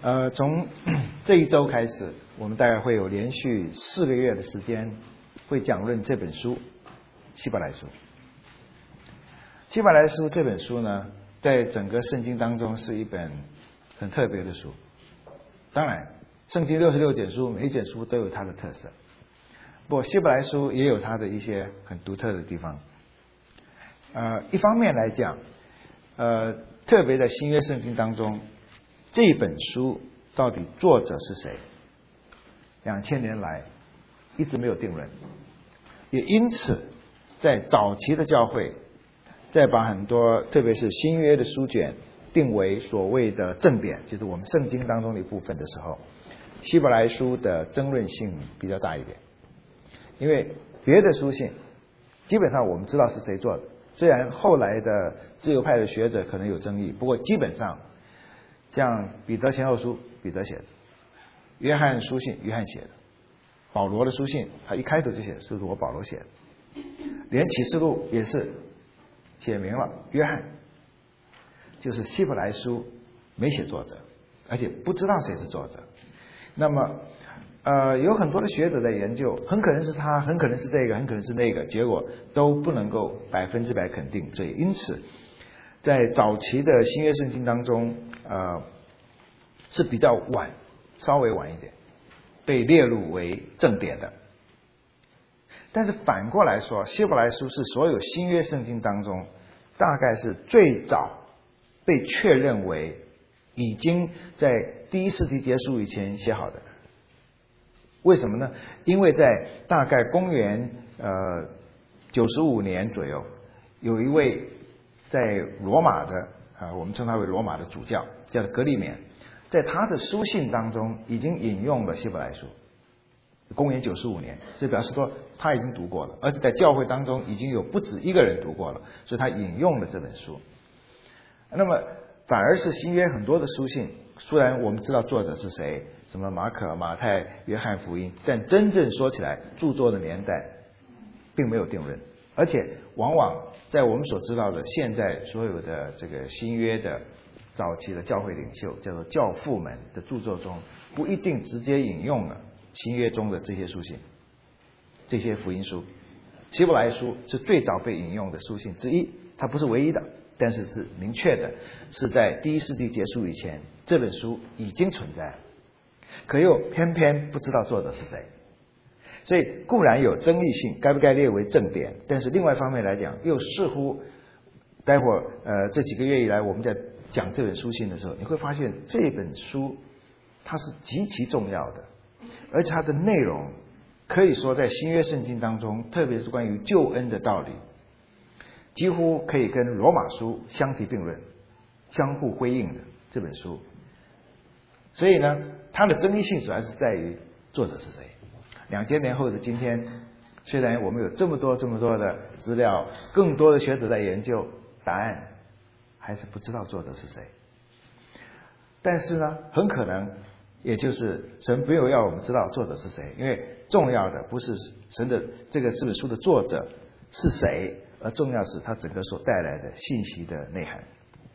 从这一周开始，我们大概会有连续4个月的时间，会讲论这本书《希伯来书》。《希伯来书》这本书呢，在整个圣经当中是一本很特别的书。当然，圣经66卷书，每一卷书都有它的特色。不过，《希伯来书》也有它的一些很独特的地方。一方面来讲，特别在新约圣经当中，这本书到底作者是谁？2000年来一直没有定论，也因此，在早期的教会，在把很多特别是新约的书卷定为所谓的正典，就是我们圣经当中的一部分的时候，希伯来书的争论性比较大一点，因为别的书信基本上我们知道是谁做的，虽然后来的自由派的学者可能有争议，不过基本上像彼得前后书彼得写的，约翰书信约翰写的，保罗的书信他一开头就写是我保罗写的，连启示录也是写明了约翰，就是希伯来书没写作者，而且不知道谁是作者。那么有很多的学者在研究，很可能是他，很可能是这个，很可能是那个，结果都不能够100%肯定。所以因此在早期的新约圣经当中是比较晚，稍微晚一点被列入为正典的。但是反过来说，希伯来书是所有新约圣经当中大概是最早被确认为已经在第一世纪结束以前写好的。为什么呢？因为在大概公元95年左右，有一位在罗马的我们称他为罗马的主教，叫格利勉，在他的书信当中已经引用了希伯来书。公元95年，所以表示说他已经读过了，而且在教会当中已经有不止一个人读过了，所以他引用了这本书。那么反而是新约很多的书信，虽然我们知道作者是谁，什么马可、马太、约翰福音，但真正说起来，著作的年代并没有定论，而且往往在我们所知道的现在所有的这个新约的早期的教会领袖，叫做教父们的著作中，不一定直接引用了新约中的这些书信，这些福音书。希伯来书是最早被引用的书信之一，它不是唯一的，但是是明确的，是在第一世纪结束以前，这本书已经存在，可又偏偏不知道作者是谁。所以固然有争议性，该不该列为正典，但是另外一方面来讲，又似乎待会儿这几个月以来我们在讲这本书信的时候，你会发现这本书它是极其重要的，而且它的内容可以说在新约圣经当中，特别是关于救恩的道理，几乎可以跟罗马书相提并论，相互辉映的这本书。所以呢，它的争议性主要是在于作者是谁。2000年后的今天，虽然我们有这么多的资料，更多的学者在研究，答案还是不知道作者是谁。但是呢，很可能也就是神没有要我们知道作者是谁，因为重要的不是神的这本书的作者是谁，而重要是他整个所带来的信息的内涵。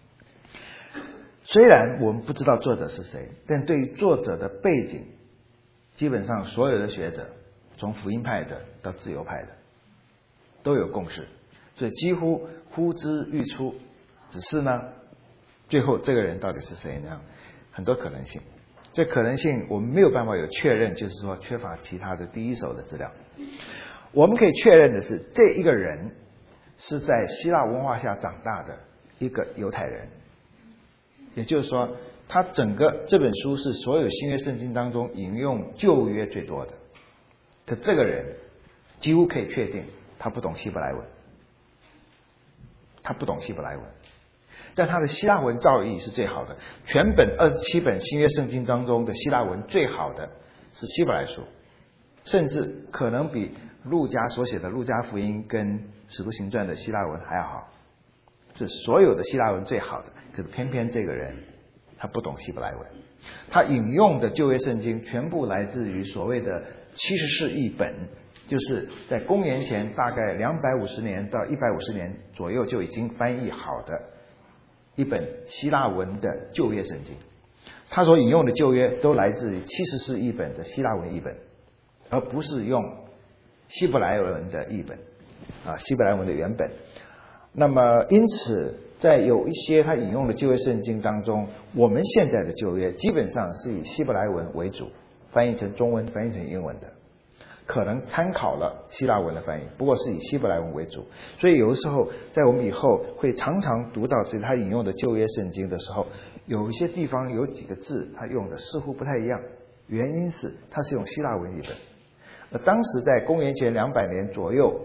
虽然我们不知道作者是谁，但对于作者的背景，基本上所有的学者，从福音派的到自由派的，都有共识，所以几乎呼之欲出。只是呢，最后这个人到底是谁呢？很多可能性。这可能性我们没有办法有确认，就是说缺乏其他的第一手的资料。我们可以确认的是，这一个人是在希腊文化下长大的一个犹太人，也就是说他整个这本书是所有新约圣经当中引用旧约最多的。可这个人几乎可以确定他不懂希伯来文，他不懂希伯来文，但他的希腊文造诣是最好的。全本27本新约圣经当中的希腊文最好的是希伯来书，甚至可能比路加所写的路加福音跟使徒行传的希腊文还要好，是所有的希腊文最好的。可是偏偏这个人他不懂希伯来文，他引用的旧约圣经全部来自于所谓的74译本，就是在公元前大概250年到150年左右就已经翻译好的一本希腊文的旧约圣经。 他所引用的旧约都来自于74译本的希腊文译本，而不是用希伯来文的译本希伯来文的原本。那么因此在有一些他引用的旧约圣经当中，我们现在的旧约基本上是以希伯来文为主，翻译成中文翻译成英文的，可能参考了希腊文的翻译，不过是以希伯来文为主。所以有的时候在我们以后会常常读到他引用的旧约圣经的时候，有一些地方有几个字他用的似乎不太一样，原因是他是用希腊文译本。当时在公元前200年左右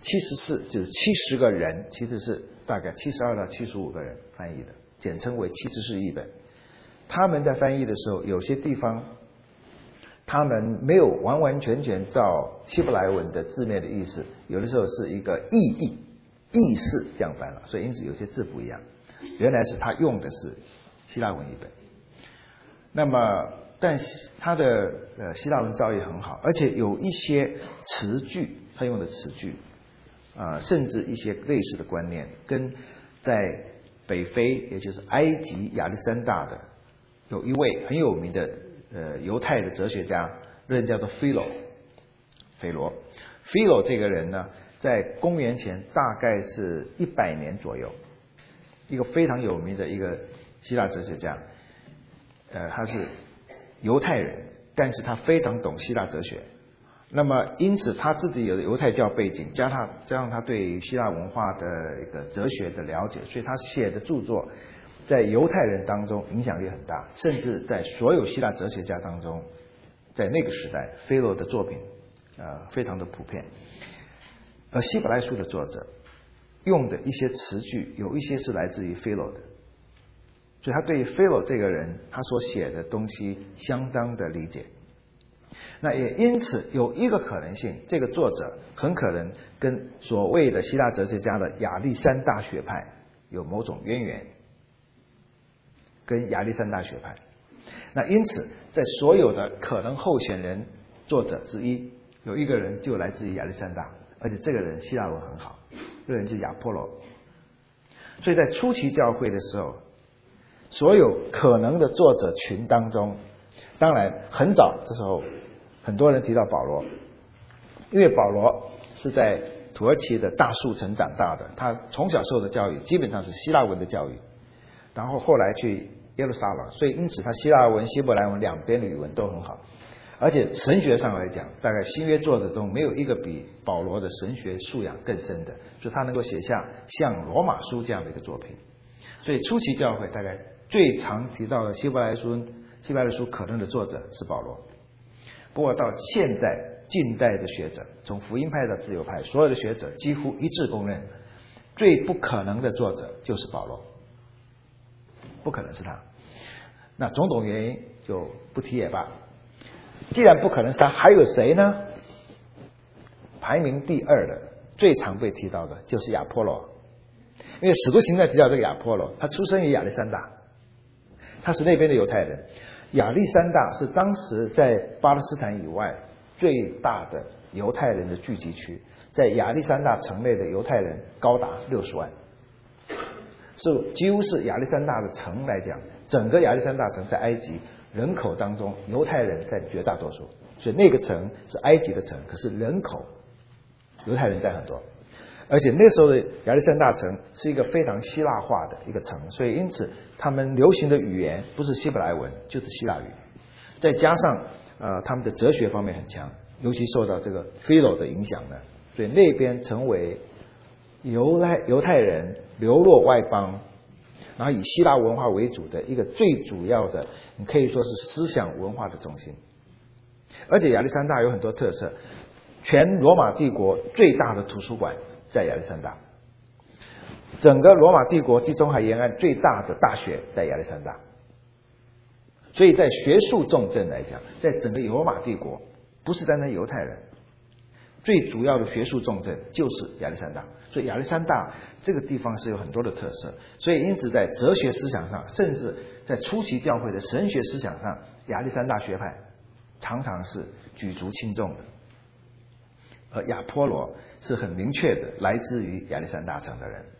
，74就是70个人，其实是大概72到75个人翻译的，简称为74译本。他们在翻译的时候，有些地方他们没有完完全全照希伯来文的字面的意思，有的时候是一个意思这样翻了，所以因此有些字不一样。原来是他用的是希腊文译本。那么但他的希腊文造诣很好，而且有一些词句，他用的词句甚至一些类似的观念，跟在北非也就是埃及亚历山大的有一位很有名的犹太的哲学家，人叫做菲罗。菲罗这个人呢，在公元前大概是100年左右，一个非常有名的一个希腊哲学家。他是犹太人，但是他非常懂希腊哲学。那么因此他自己有犹太教背景，加上他对希腊文化的一个哲学的了解，所以他写的著作在犹太人当中影响力很大，甚至在所有希腊哲学家当中，在那个时代菲罗的作品非常的普遍。而希伯来书的作者用的一些词句有一些是来自于菲罗的，所以他对菲罗这个人他所写的东西相当的理解。那也因此有一个可能性，这个作者很可能跟所谓的希腊哲学家的亚历山大学派有某种渊源，跟亚历山大学派。那因此在所有的可能候选人作者之一，有一个人就来自于亚历山大，而且这个人希腊文很好，这个人就是亚波罗。所以在初期教会的时候，所有可能的作者群当中，当然很早这时候很多人提到保罗，因为保罗是在土耳其的大树城长大的，他从小受的教育基本上是希腊文的教育，然后后来去耶路撒冷，所以因此他希腊文希伯来文两边的语文都很好。而且神学上来讲，大概新约作者中没有一个比保罗的神学素养更深的，所以他能够写下像罗马书这样的一个作品。所以初期教会大概最常提到的希伯来书可能的作者是保罗。不过到现在近代的学者，从福音派到自由派，所有的学者几乎一致公认，最不可能的作者就是保罗，不可能是他。那种种原因就不提也罢。既然不可能是他，还有谁呢？排名第2的最常被提到的就是亚波罗。因为使徒行传提到这个亚波罗，他出生于亚历山大，他是那边的犹太人。亚历山大是当时在巴勒斯坦以外最大的犹太人的聚集区，在亚历山大城内的犹太人高达60万，是几乎是亚历山大的城来讲，整个亚历山大城在埃及人口当中犹太人占绝大多数，所以那个城是埃及的城，可是人口犹太人占很多。而且那时候的亚历山大城是一个非常希腊化的一个城，所以因此他们流行的语言不是希伯来文就是希腊语，再加上他们的哲学方面很强，尤其受到这个菲罗的影响呢，所以那边成为犹太人流落外邦，然后以希腊文化为主的一个最主要的，你可以说是思想文化的中心。而且亚历山大有很多特色，全罗马帝国最大的图书馆在亚历山大，整个罗马帝国地中海沿岸最大的大学在亚历山大，所以在学术重镇来讲，在整个罗马帝国不是单单犹太人，最主要的学术重镇就是亚历山大。所以亚历山大这个地方是有很多的特色，所以因此在哲学思想上，甚至在初期教会的神学思想上，亚历山大学派常常是举足轻重的。而亚波罗是很明确的来自于亚历山大城的人，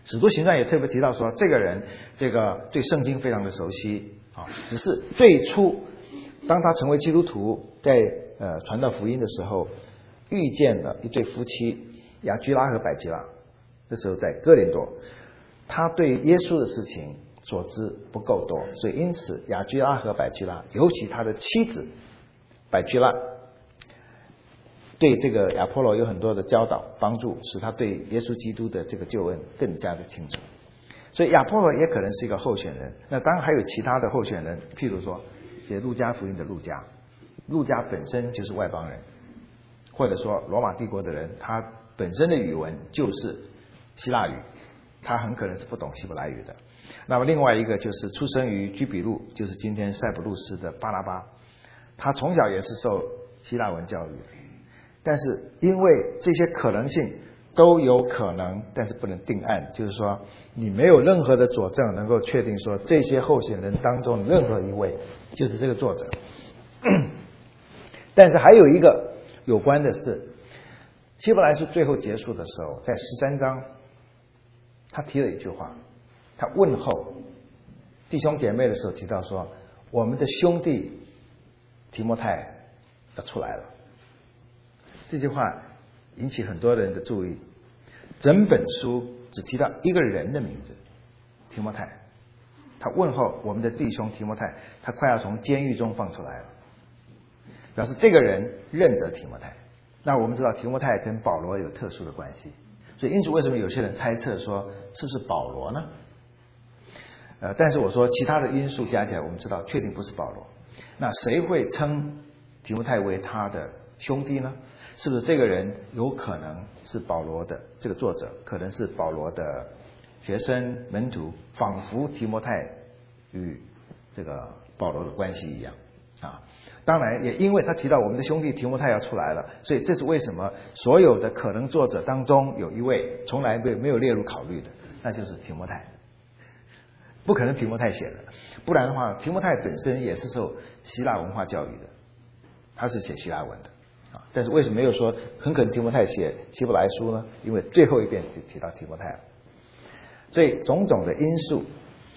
使徒行传也特别提到说，这个人这个对圣经非常的熟悉啊，只是最初当他成为基督徒，在传道福音的时候，遇见了一对夫妻雅居拉和百基拉，这时候在哥林多，他对耶稣的事情所知不够多，所以因此雅居拉和百基拉，尤其他的妻子百基拉，对这个亚波罗有很多的教导帮助，使他对耶稣基督的这个救恩更加的清楚。所以亚波罗也可能是一个候选人。那当然还有其他的候选人，譬如说写路加福音的路加，路加本身就是外邦人，或者说罗马帝国的人，他本身的语文就是希腊语，他很可能是不懂希伯来语的。那么另外一个就是出生于居比路，就是今天塞浦路斯的巴拉巴，他从小也是受希腊文教育的。但是因为这些可能性都有可能，但是不能定案，就是说你没有任何的佐证能够确定说这些候选人当中任何一位就是这个作者。但是还有一个有关的是，希伯来书最后结束的时候，在13章他提了一句话，他问候弟兄姐妹的时候提到说，我们的兄弟提摩太要出来了。这句话引起很多人的注意，整本书只提到一个人的名字，提摩太。他问候我们的弟兄提摩太，他快要从监狱中放出来了，表示这个人认得提摩太。那我们知道提摩太跟保罗有特殊的关系，所以因此为什么有些人猜测说是不是保罗呢？但是我说其他的因素加起来，我们知道确定不是保罗。那谁会称提摩太为他的兄弟呢？是不是这个人有可能是保罗的这个作者，可能是保罗的学生门徒，仿佛提摩太与这个保罗的关系一样啊。当然也因为他提到我们的兄弟提摩太要出来了，所以这是为什么所有的可能作者当中有一位从来没有列入考虑的，那就是提摩太。不可能提摩太写的，不然的话提摩太本身也是受希腊文化教育的，他是写希腊文的。但是为什么没有说很可能提摩太写希伯来书呢？因为最后一遍就提到提摩太了。所以种种的因素，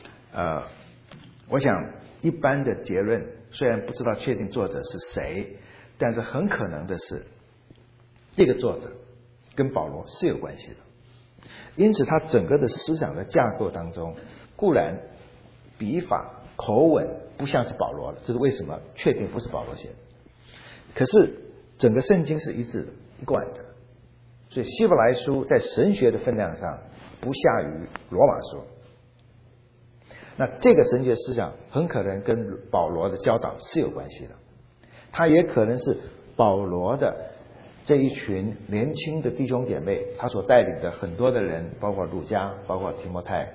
我想一般的结论虽然不知道确定作者是谁，但是很可能的是这个作者跟保罗是有关系的。因此他整个的思想的架构当中，固然笔法口吻不像是保罗的，这是为什么确定不是保罗写的。可是整个圣经是一致的一贯的，所以希伯来书在神学的分量上不下于罗马书。那这个神学思想很可能跟保罗的教导是有关系的，他也可能是保罗的这一群年轻的弟兄姐妹，他所带领的很多的人，包括路加，包括提摩太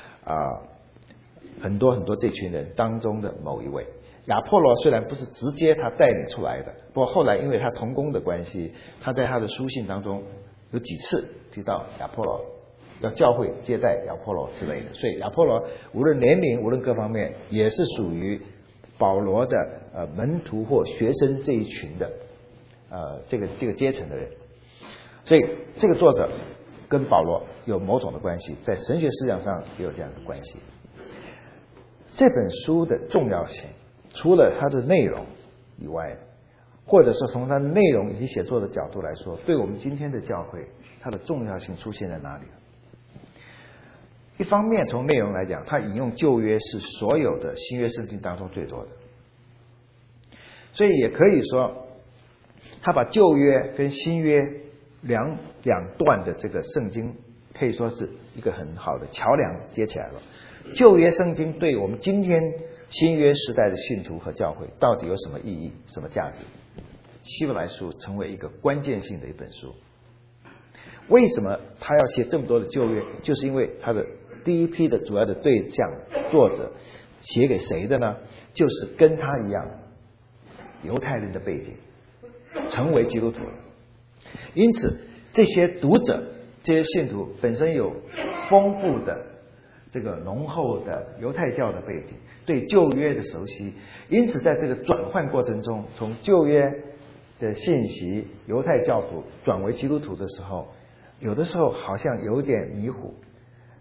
很多这群人当中的某一位。亚波罗虽然不是直接他带领出来的，不过后来因为他同工的关系，他在他的书信当中有几次提到亚波罗，要教会接待亚波罗之类的，所以亚波罗无论年龄无论各方面也是属于保罗的门徒或学生这一群的这个阶层的人，所以这个作者跟保罗有某种的关系，在神学思想上也有这样的关系。这本书的重要性除了它的内容以外，或者说从它的内容以及写作的角度来说，对我们今天的教会它的重要性出现在哪里？一方面从内容来讲，它引用旧约是所有的新约圣经当中最多的，所以也可以说他把旧约跟新约两段的这个圣经可以说是一个很好的桥梁接起来了。旧约圣经对我们今天新约时代的信徒和教会到底有什么意义、什么价值？希伯来书成为一个关键性的一本书。为什么他要写这么多的旧约？就是因为他的第一批的主要的对象作者写给谁的呢？就是跟他一样犹太人的背景，成为基督徒了。因此这些读者这些信徒本身有丰富的这个浓厚的犹太教的背景，对旧约的熟悉，因此在这个转换过程中，从旧约的信息犹太教徒转为基督徒的时候，有的时候好像有点迷糊，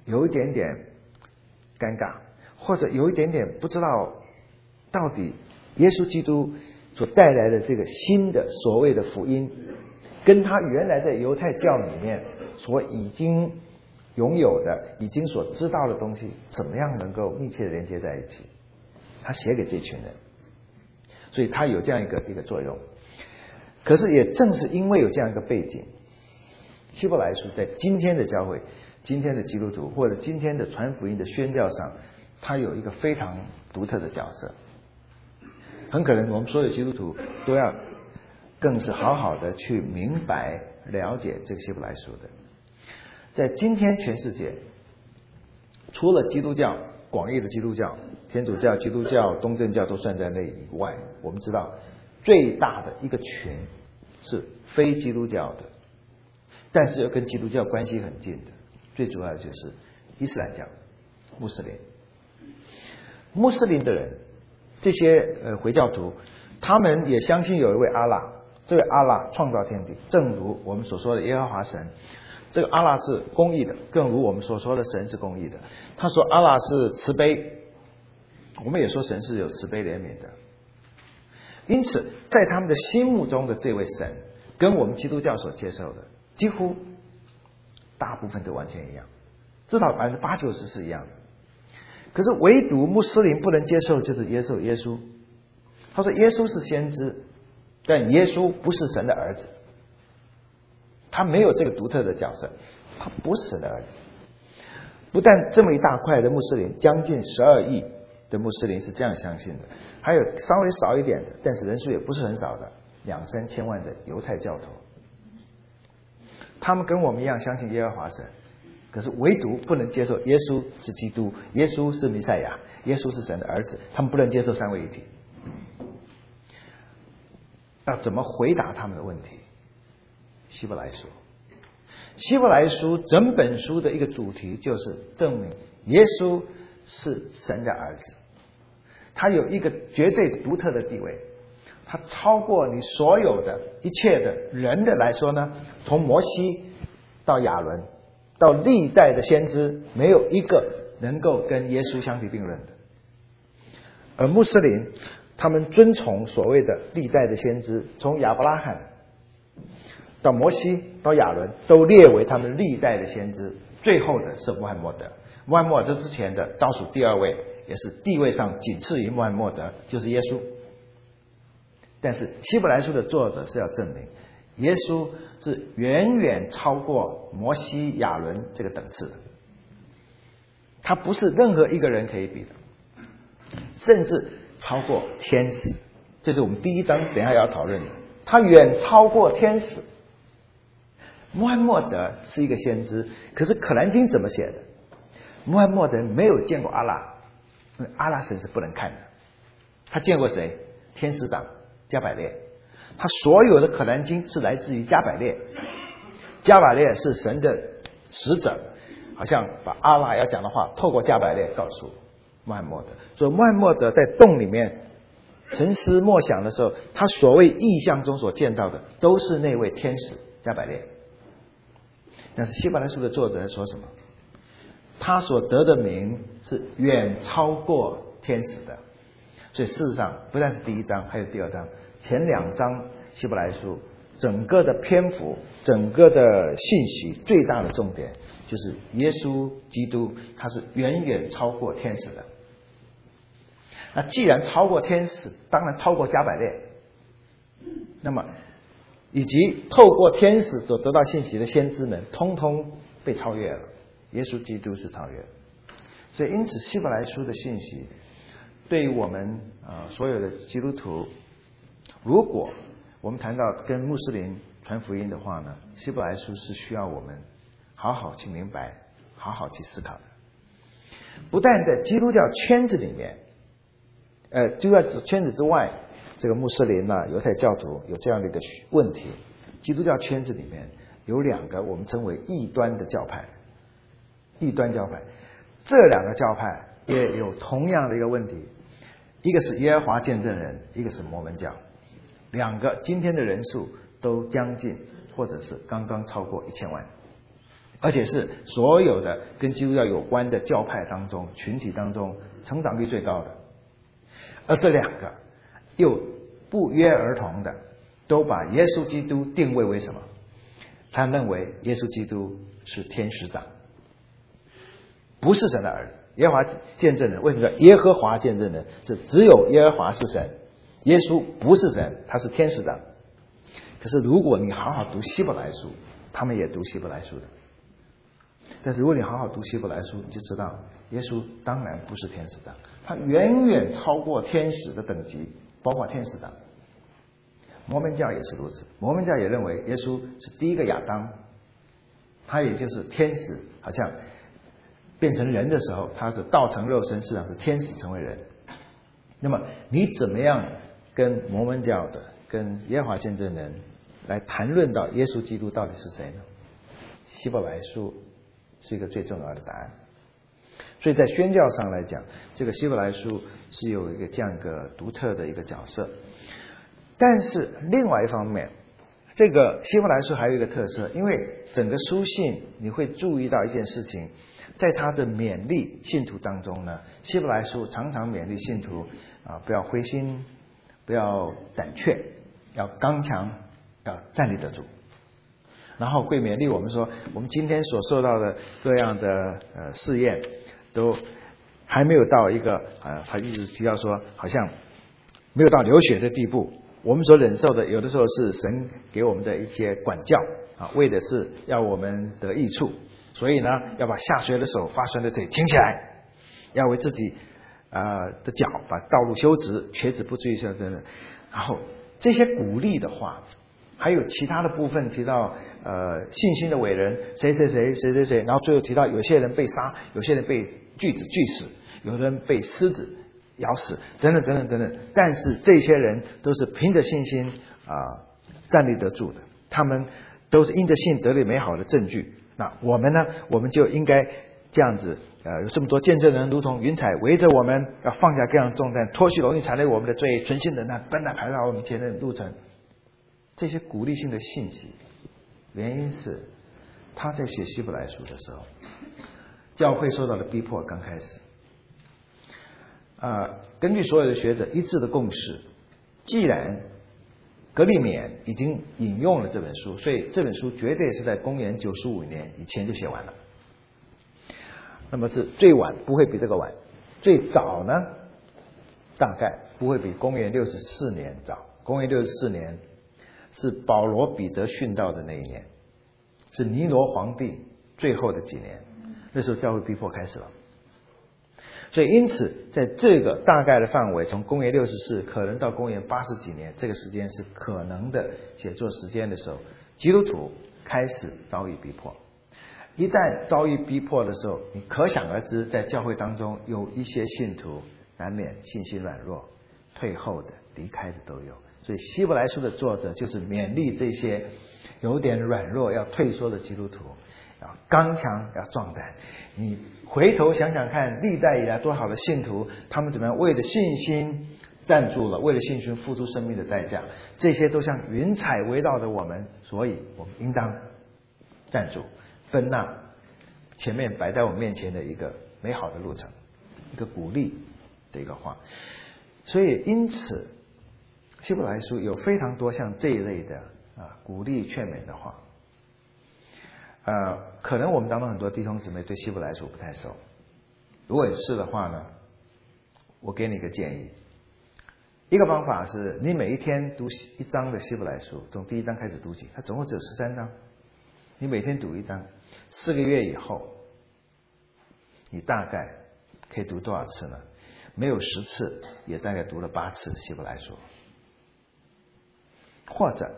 有一点点尴尬，或者有一点点不知道到底耶稣基督所带来的这个新的所谓的福音，跟他原来的犹太教里面所已经拥有的、已经所知道的东西，怎么样能够密切的连接在一起？他写给这群人，所以他有这样一个作用。可是也正是因为有这样一个背景，希伯来书在今天的教会、今天的基督徒或者今天的传福音的宣教上，它有一个非常独特的角色。很可能我们所有基督徒都要更是好好的去明白了解这个希伯来书的。在今天全世界，除了基督教广义的基督教、天主教、基督教、东正教都算在内以外，我们知道最大的一个群是非基督教的，但是又跟基督教关系很近的，最主要的就是伊斯兰教、穆斯林。穆斯林的人，这些回教徒，他们也相信有一位阿拉，这位阿拉创造天地，正如我们所说的耶和华神。这个阿拉是公义的，更如我们所说的神是公义的。他说阿拉是慈悲，我们也说神是有慈悲怜悯的。因此在他们的心目中的这位神跟我们基督教所接受的几乎大部分都完全一样，至少80%-90%是一样的。可是唯独穆斯林不能接受就是耶稣。他说耶稣是先知，但耶稣不是神的儿子，他没有这个独特的角色，他不是神的儿子。不但这么一大块的穆斯林，将近12亿的穆斯林是这样相信的，还有稍微少一点的，但是人数也不是很少的2-3千万的犹太教徒，他们跟我们一样相信耶和华神，可是唯独不能接受耶稣是基督，耶稣是弥赛亚，耶稣是神的儿子，他们不能接受三位一体。要怎么回答他们的问题？希伯来书整本书的一个主题就是证明耶稣是神的儿子，他有一个绝对独特的地位，他超过你所有的一切的人的来说呢，从摩西到亚伦到历代的先知，没有一个能够跟耶稣相提并论的。而穆斯林他们遵从所谓的历代的先知，从亚伯拉罕到摩西到亚伦都列为他们历代的先知，最后的是穆罕默德。穆罕默德之前的倒数第2位，也是地位上仅次于穆罕默德，就是耶稣。但是希伯来书的作者是要证明耶稣是远远超过摩西、亚伦这个等次的，他不是任何一个人可以比的，甚至超过天使。这是我们第一章等一下要讨论的，他远超过天使。穆罕默德是一个先知，可是可兰经怎么写的？穆罕默德没有见过阿拉，因为阿拉神是不能看的。他见过谁？天使长加百列。他所有的可兰经是来自于加百列，加百列是神的使者，好像把阿拉要讲的话透过加百列告诉穆罕默德。所以穆罕默德在洞里面沉思默想的时候，他所谓意象中所见到的都是那位天使加百列。但是希伯来书的作者说什么？他所得的名是远超过天使的。所以事实上不但是第1章，还有第2章，前2章希伯来书整个的篇幅、整个的信息最大的重点就是耶稣基督他是远远超过天使的。那既然超过天使，当然超过加百列，那么以及透过天使所得到信息的先知们通通被超越了，耶稣基督是超越。所以因此希伯来书的信息对于我们所有的基督徒，如果我们谈到跟穆斯林传福音的话呢，希伯来书是需要我们好好去明白，好好去思考的。不但在基督教圈子里面，基督教圈子之外，这个穆斯林犹太教徒有这样的一个问题，基督教圈子里面有2个我们称为异端的教派，异端教派，这2个教派也有同样的一个问题，一个是耶和华见证人，一个是摩门教，2个今天的人数都将近或者是刚刚超过1000万， 而且是所有的跟基督教有关的教派当中、群体当中成长率最高的。而这两个又不约而同的都把耶稣基督定位为什么？他认为耶稣基督是天使长，不是神的儿子。耶和华见证人，为什么叫耶和华见证人？是只有耶和华是神，耶稣不是神，他是天使长。可是如果你好好读希伯来书，他们也读希伯来书的。但是如果你好好读希伯来书，你就知道耶稣当然不是天使长，他远远超过天使的等级，包括天使长。摩门教也是如此，摩门教也认为耶稣是第一个亚当，他也就是天使，好像变成人的时候，他是道成肉身，实际上是天使成为人。那么你怎么样跟摩门教的、跟耶和华见证人来谈论到耶稣基督到底是谁呢？希伯来书是一个最重要的答案。所以在宣教上来讲，这个希伯来书是有一个这样一个独特的一个角色。但是另外一方面，这个希伯来书还有一个特色，因为整个书信你会注意到一件事情，在他的勉励信徒当中呢，希伯来书常常勉励信徒不要灰心，不要胆怯，要刚强，要站立得住。然后会勉励我们说，我们今天所受到的各样的试验，都还没有到一个他一直提到说，好像没有到流血的地步。我们所忍受的，有的时候是神给我们的一些管教为的是要我们得益处。所以呢，要把下垂的手、发酸的腿挺起来，要为自己的脚把道路修直，瘸子不至于像等等。然后这些鼓励的话，还有其他的部分提到信心的伟人谁谁谁谁谁谁，然后最后提到有些人被杀，有些人被锯子锯死，有人被狮子咬死，等等等等等等。但是这些人都是凭着信心站立得住的，他们都是因着信得了美好的证据。那我们呢？我们就应该这样子有这么多见证人，如同云彩围着我们，要放下各样重担，脱去容易缠累我们的罪，存心忍耐，奔那排到我们前的路程。这些鼓励性的信息，原因是他在写希伯来书的时候，教会受到的逼迫刚开始。根据所有的学者一致的共识，既然格利勉已经引用了这本书，所以这本书绝对是在公元95年以前就写完了。那么是最晚不会比这个晚，最早呢大概不会比公元64年早。公元64年是保罗彼得殉道的那一年，是尼罗皇帝最后的几年，那时候教会逼迫开始了。所以因此在这个大概的范围，从公元64可能到公元80几年，这个时间是可能的写作时间的时候，基督徒开始遭遇逼迫。一旦遭遇逼迫的时候，你可想而知，在教会当中有一些信徒难免信心软弱，退后的、离开的都有。所以希伯来书的作者就是勉励这些有点软弱要退缩的基督徒，要刚强，要壮胆。你回头想想看，历代以来多少的信徒，他们怎么样为了信心站住了，为了信心付出生命的代价，这些都像云彩围绕着我们，所以我们应当站住，奔那前面摆在我们面前的一个美好的路程，一个鼓励的一个话。所以因此希伯来书有非常多像这一类的鼓励劝勉的话。可能我们当中很多弟兄姊妹对希伯来书不太熟，如果是的话呢，我给你一个建议。一个方法是你每一天读一章的希伯来书，从第一章开始读起，它总共只有13章，你每天读一章，4个月以后你大概可以读多少次呢？没有10次，也大概读了8次希伯来书。或者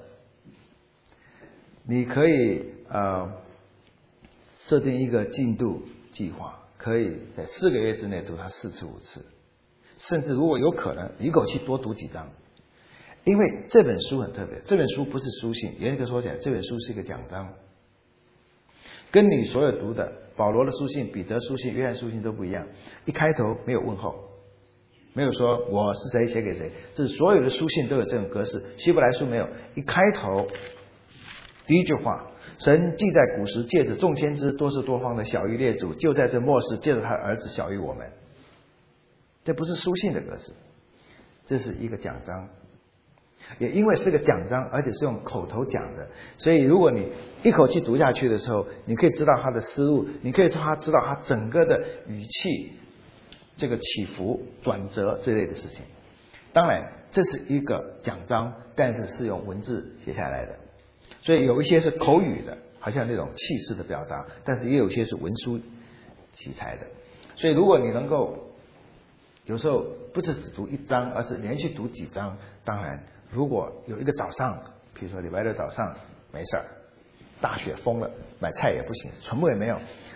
你可以设定一个进度计划，可以在4个月之内读它4次5次，甚至如果有可能一口气多读几章。因为这本书很特别，这本书不是书信，严格说起来这本书是一个讲章，跟你所有读的保罗的书信、彼得书信、约翰书信都不一样。一开头没有问候，没有说我是谁写给谁，这是所有的书信都有这种格式。希伯来书没有，一开头第一句话，神既在古时借着众先知多事多方的晓谕列祖，就在这末世借着他的儿子晓谕我们。这不是书信的格式，这是一个讲章。也因为是个讲章，而且是用口头讲的，所以如果你一口气读下去的时候，你可以知道他的思路，你可以知道他整个的语气，这个起伏、转折这类的事情。当然，这是一个讲章，但是是用文字写下来的，所以有一些是口语的，好像那种气势的表达，但是也有一些是文书题材的。所以如果你能够有时候不是只读一章，而是连续读几章，当然如果有一个早上，比如说礼拜六早上没事儿，大雪封了，买菜也不行，全部也没有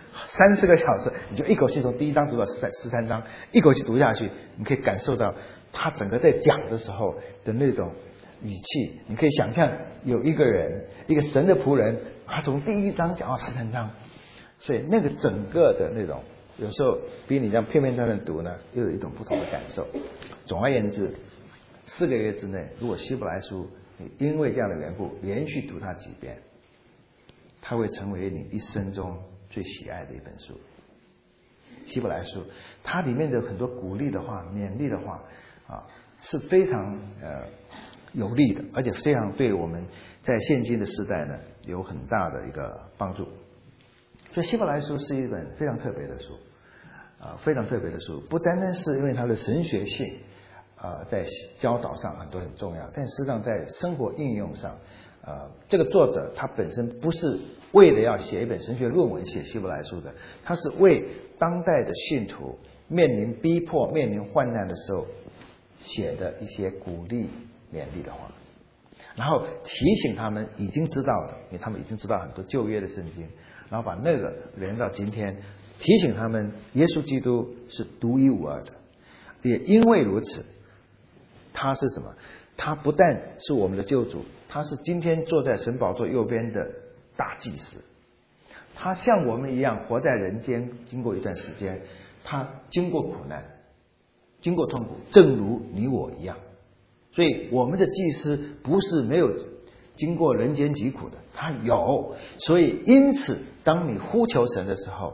，30个小时你就一口气从第一章读到13章，一口气读下去，你可以感受到他整个在讲的时候的那种语气。你可以想象有一个人，一个神的仆人，他从第一章讲到13章，所以那个整个的那种有时候比你这样片面上的读呢，又有一种不同的感受。总而言之，4个月之内，如果希伯来书你因为这样的缘故连续读它几遍，它会成为你一生中最喜爱的一本书。希伯来书它里面的很多鼓励的话、勉励的话是非常有利的，而且非常对我们在现今的时代呢有很大的一个帮助。所以希伯来书是一本非常特别的书，非常特别的书，不单单是因为它的神学性在教导上很多很重要，但实际上在生活应用上，这个作者他本身不是为了要写一本神学论文写希伯来书的，他是为当代的信徒面临逼迫、面临患难的时候写的一些鼓励、勉励的话，然后提醒他们已经知道的，因为他们已经知道很多旧约的圣经，然后把那个连到今天，提醒他们耶稣基督是独一无二的。也因为如此，他是什么？他不但是我们的救主，他是今天坐在神宝座右边的大祭司。他像我们一样活在人间，经过一段时间，他经过苦难，经过痛苦，正如你我一样。所以我们的祭司不是没有经过人间疾苦的，他有。所以因此当你呼求神的时候，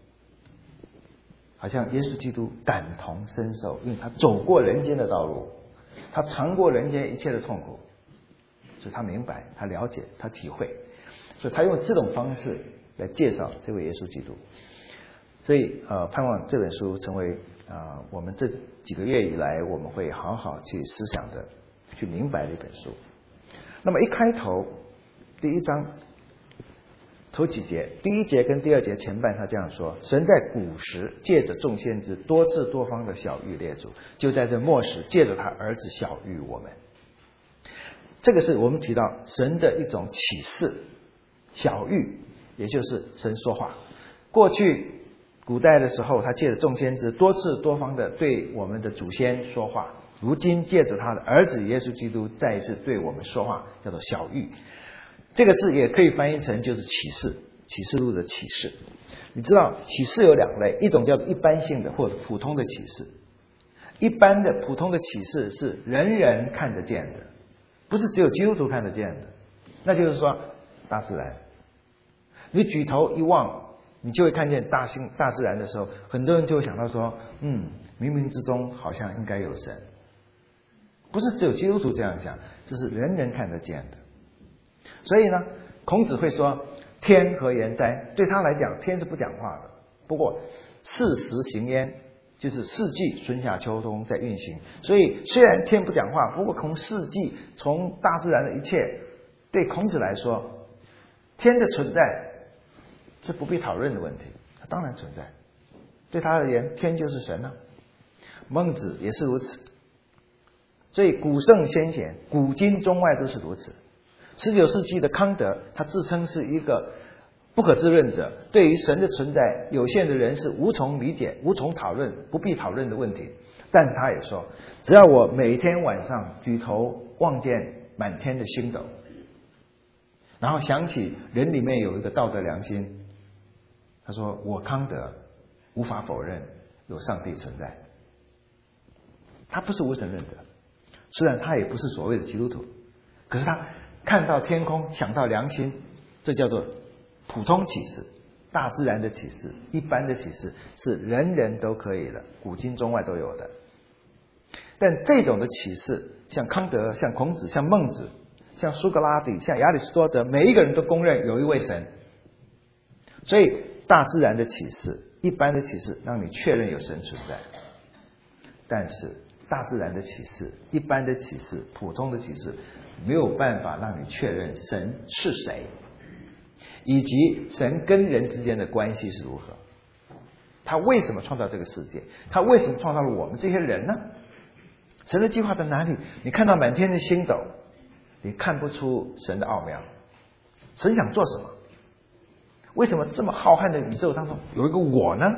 好像耶稣基督感同身受，因为他走过人间的道路，他尝过人间一切的痛苦，所以他明白，他了解，他体会，所以他用这种方式来介绍这位耶稣基督。所以盼望这本书成为我们这几个月以来我们会好好去思想的、去明白的一本书。那么一开头第一章头几节，第1节跟第2节前半他这样说：神在古时借着众先知多次多方的晓谕列祖，就在这末时借着他儿子晓谕我们。这个是我们提到神的一种启示，晓谕也就是神说话。过去古代的时候，他借着众先知多次多方的对我们的祖先说话，如今借着他的儿子耶稣基督再一次对我们说话，叫做晓谕。这个字也可以翻译成就是启示，启示录的启示。你知道启示有2类，一种叫做一般性的或者普通的启示。一般的普通的启示是人人看得见的，不是只有基督徒看得见的。那就是说大自然，你举头一望，你就会看见大自然的时候，很多人就会想到说冥冥之中好像应该有神。不是只有基督徒这样想，这是人人看得见的。所以呢，孔子会说天何言哉？对他来讲，天是不讲话的。不过四时行焉，就是四季春夏秋冬在运行。所以虽然天不讲话，不过从四季，从大自然的一切，对孔子来说，天的存在是不必讨论的问题，它当然存在。对他而言，天就是神啊。孟子也是如此。所以古圣先贤，古今中外都是如此。19世纪的康德，他自称是一个不可知论者，对于神的存在，有限的人是无从理解、无从讨论、不必讨论的问题。但是他也说，只要我每天晚上举头望见满天的星斗，然后想起人里面有一个道德良心，他说我康德无法否认有上帝存在。他不是无神论者，虽然他也不是所谓的基督徒，可是他看到天空，想到良心， 这叫做普通启示，大自然的启示，一般的启示是人人都可以的，古今中外都有的。但这种的启示，像康德、像孔子、像孟子、像苏格拉底、像亚里士多德，每一个人都公认有一位神。所以大自然的启示，一般的启示让你确认有神存在，但是大自然的启示，一般的启示，普通的启示没有办法让你确认神是谁，以及神跟人之间的关系是如何。他为什么创造这个世界？他为什么创造了我们这些人呢？神的计划在哪里？你看到满天的星斗，你看不出神的奥妙。神想做什么？为什么这么浩瀚的宇宙当中有一个我呢？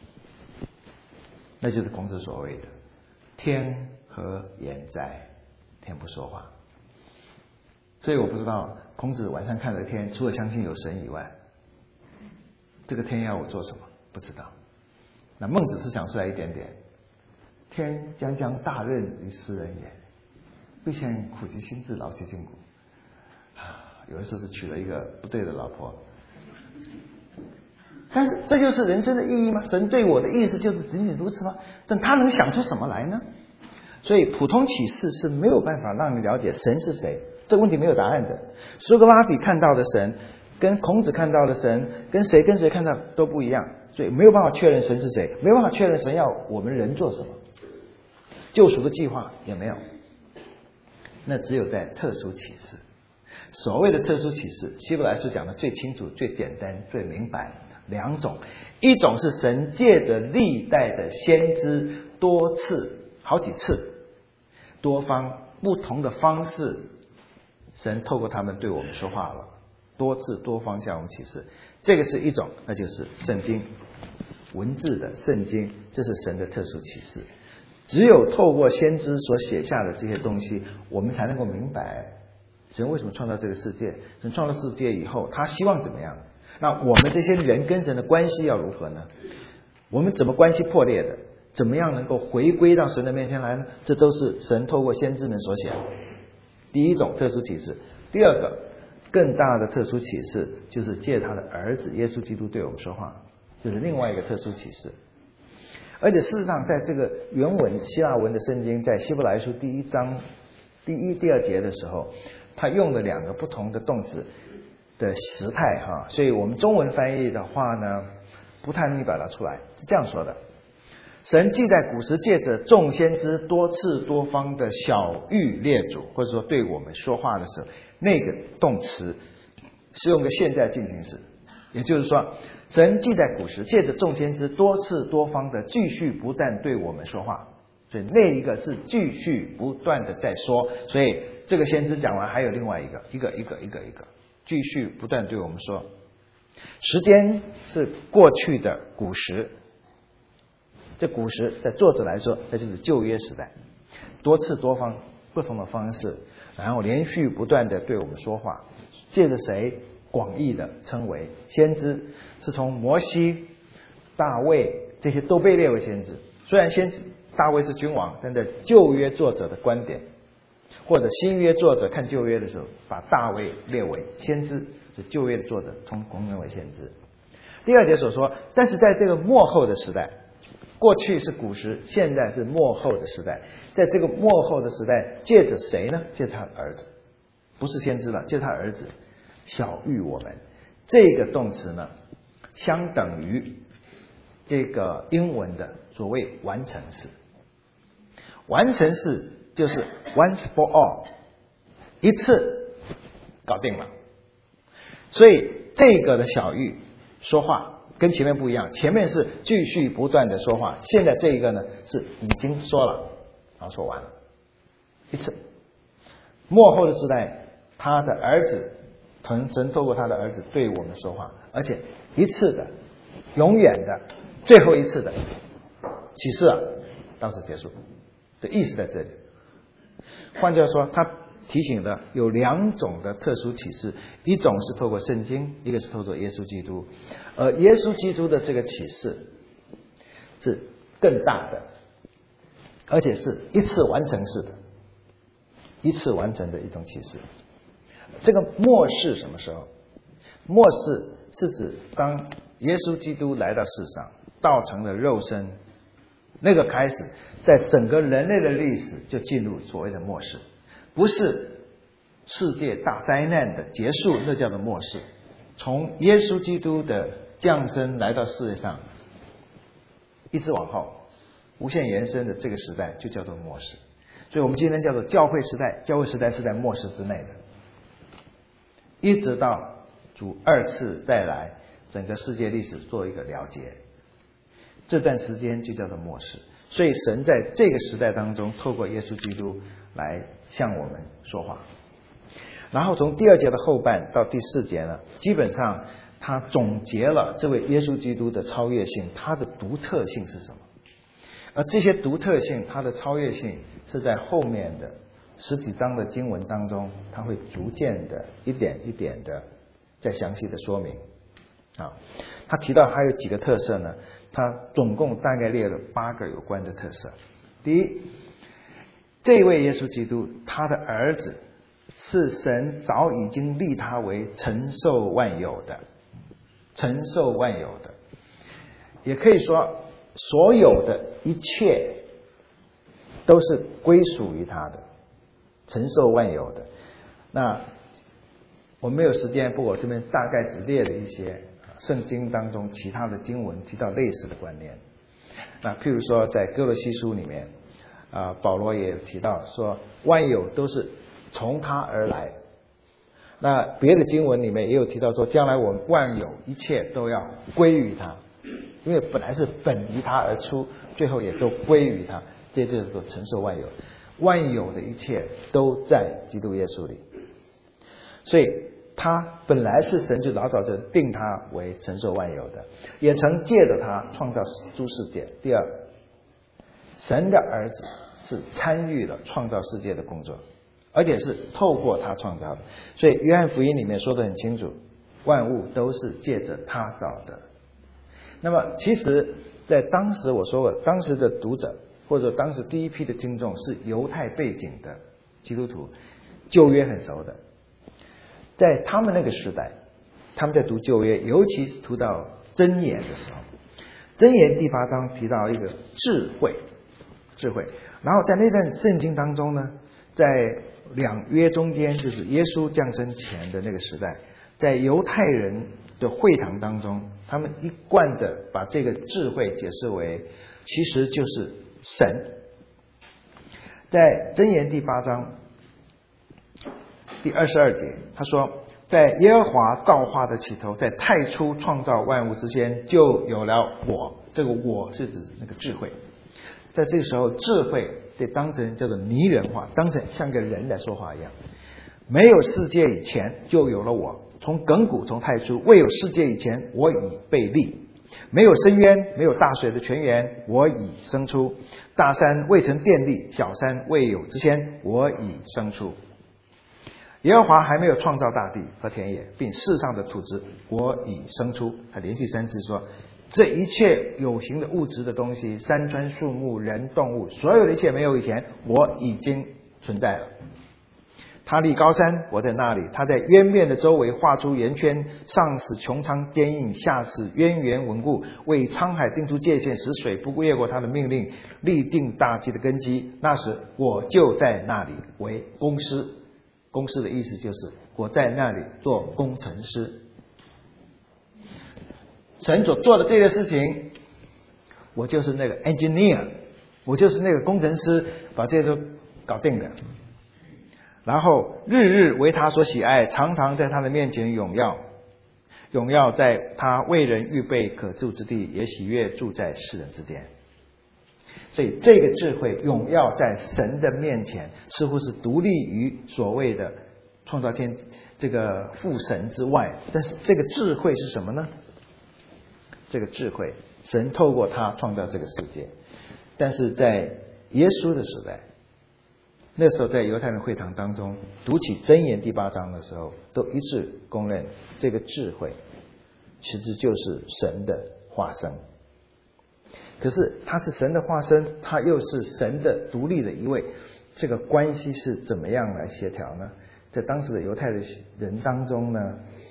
那就是孔子所谓的天何言哉，天不说话。所以我不知道孔子晚上看了天，除了相信有神以外，这个天要我做什么？不知道。那孟子是想出来一点点，天将降大任于斯人也，必先苦其心志，劳其筋骨。有的时候是娶了一个不对的老婆，但是这就是人生的意义吗？神对我的意思就是仅仅如此吗？但他能想出什么来呢？所以普通启示是没有办法让你了解神是谁，这个问题没有答案的。苏格拉底看到的神跟孔子看到的神跟谁看到都不一样，所以没有办法确认神是谁，没有办法确认神要我们人做什么，救赎的计划也没有。那只有在特殊启示。所谓的特殊启示，希伯来书讲的最清楚、最简单、最明白两种，一种是神借着历代的先知多次、好几次、多方不同的方式，神透过他们对我们说话了，多次多方向我们启示，这个是一种，那就是圣经文字的圣经，这是神的特殊启示。只有透过先知所写下的这些东西，我们才能够明白神为什么创造这个世界，神创造世界以后他希望怎么样，那我们这些人跟神的关系要如何呢？我们怎么关系破裂的，怎么样能够回归到神的面前来呢？这都是神透过先知们所写的。第一种特殊启示。第二个更大的特殊启示，就是借他的儿子耶稣基督对我们说话，就是另外一个特殊启示。而且事实上在这个原文希腊文的圣经，在希伯来书第1章第1、第2节的时候，他用了2个不同的动词的时态所以我们中文翻译的话呢，不太容易表达出来。是这样说的：神既在古时借着众先知多次多方的晓谕列祖，或者说对我们说话的时候，那个动词是用个现在进行时，也就是说神既在古时借着众先知多次多方的继续不断对我们说话，所以那一个是继续不断的在说，所以这个先知讲完还有另外一个继续不断对我们说。时间是过去的古时，这古时在作者来说，那就是旧约时代，多次多方不同的方式，然后连续不断的对我们说话。借着谁？广义的称为先知，是从摩西、大卫这些都被列为先知。虽然先知大卫是君王，但在旧约作者的观点，或者新约作者看旧约的时候，把大卫列为先知，是旧约的作者公认为先知。第2节所说，但是在这个末后的时代，过去是古时，现在是末后的时代，在这个末后的时代，借着谁呢？借着他儿子，不是先知了，借着他儿子晓谕我们。这个动词呢，相等于这个英文的所谓完成式。完成式就是 once for all， 一次搞定了。所以这个的晓谕说话跟前面不一样，前面是继续不断的说话，现在这一个呢是已经说了，然后说完了一次。末后的时代，他的儿子神透过他的儿子对我们说话，而且一次的永远的最后一次的启示到此结束，这意思在这里。换句话说，他提醒的有2种的特殊启示，一种是透过圣经，一个是透过耶稣基督。而耶稣基督的这个启示是更大的，而且是一次完成式的，一次完成的一种启示。这个末世什么时候？ 末世是指当耶稣基督来到世上，道成了肉身，那个开始，在整个人类的历史就进入所谓的末世，不是世界大灾难的结束，那叫做末世。从耶稣基督的降生来到世界上，一直往后无限延伸的这个时代就叫做末世。所以我们今天叫做教会时代，教会时代是在末世之内的，一直到主二次再来，整个世界历史做一个了结，这段时间就叫做末世。所以神在这个时代当中透过耶稣基督来向我们说话。然后从第2节的后半到第4节呢，基本上他总结了这位耶稣基督的超越性，他的独特性是什么。而这些独特性，它的超越性是在后面的10几章的经文当中，它会逐渐的一点一点的再详细的说明。他提到还有几个特色呢？他总共大概列了8个有关的特色。第一，这位耶稣基督，他的儿子是神早已经立他为承受万有的，承受万有的，也可以说所有的一切都是归属于他的，承受万有的。那我没有时间，不过我这边大概只列了一些圣经当中其他的经文提到类似的观念。那譬如说在哥罗西书里面保罗也有提到说万有都是从他而来。那别的经文里面也有提到说将来我们万有一切都要归于他，因为本来是本于他而出，最后也都归于他，这就是说承受万有，万有的一切都在基督耶稣里。所以他本来是神就老早就定他为承受万有的，也曾借着他创造诸世界。第二，神的儿子是参与了创造世界的工作，而且是透过他创造的。所以约翰福音里面说得很清楚，万物都是借着他造的。那么其实在当时我说过，当时的读者或者当时第一批的听众是犹太背景的基督徒，旧约很熟的。在他们那个时代，他们在读旧约，尤其是读到箴言的时候，箴言第8章提到一个智慧，然后在那段圣经当中呢，在2约中间，就是耶稣降生前的那个时代，在犹太人的会堂当中，他们一贯的把这个智慧解释为其实就是神。在箴言第8章第22节，他说在耶和华造化的起头，在太初创造万物之间，就有了我。这个我是指那个智慧。在这个时候，智慧被当成叫做拟人化，当成像个人来说话一样。没有世界以前就有了我，从亘古从太初，未有世界以前我已被立。没有深渊，没有大水的泉源，我已生出。大山未曾奠立，小山未有之先，我已生出。耶和华还没有创造大地和田野，并世上的土质，我已生出。他连续3次说，这一切有形的物质的东西，山川树木人动物，所有的一切没有以前，我已经存在了。他立高山，我在那里。他在渊面的周围画出圆圈，上使穹苍坚硬，下使渊源稳固，为沧海定出界限，使水不越过他的命令，立定大地的根基。那时我就在那里为工师。工师的意思就是我在那里做工程师。神所做的这些事情，我就是那个 engineer， 我就是那个工程师，把这些都搞定的。然后日日为他所喜爱，常常在他的面前荣耀，荣耀在他为人预备可住之地，也喜悦住在世人之间。所以这个智慧荣耀在神的面前，似乎是独立于所谓的创造天这个父神之外。但是这个智慧是什么呢？这个智慧，神透过他创造这个世界。但是在耶稣的时代，那时候在犹太人会堂当中读起箴言第8章的时候，都一致公认这个智慧其实就是神的化身。可是他是神的化身，他又是神的独立的一位，这个关系是怎么样来协调呢？在当时的犹太人当中呢，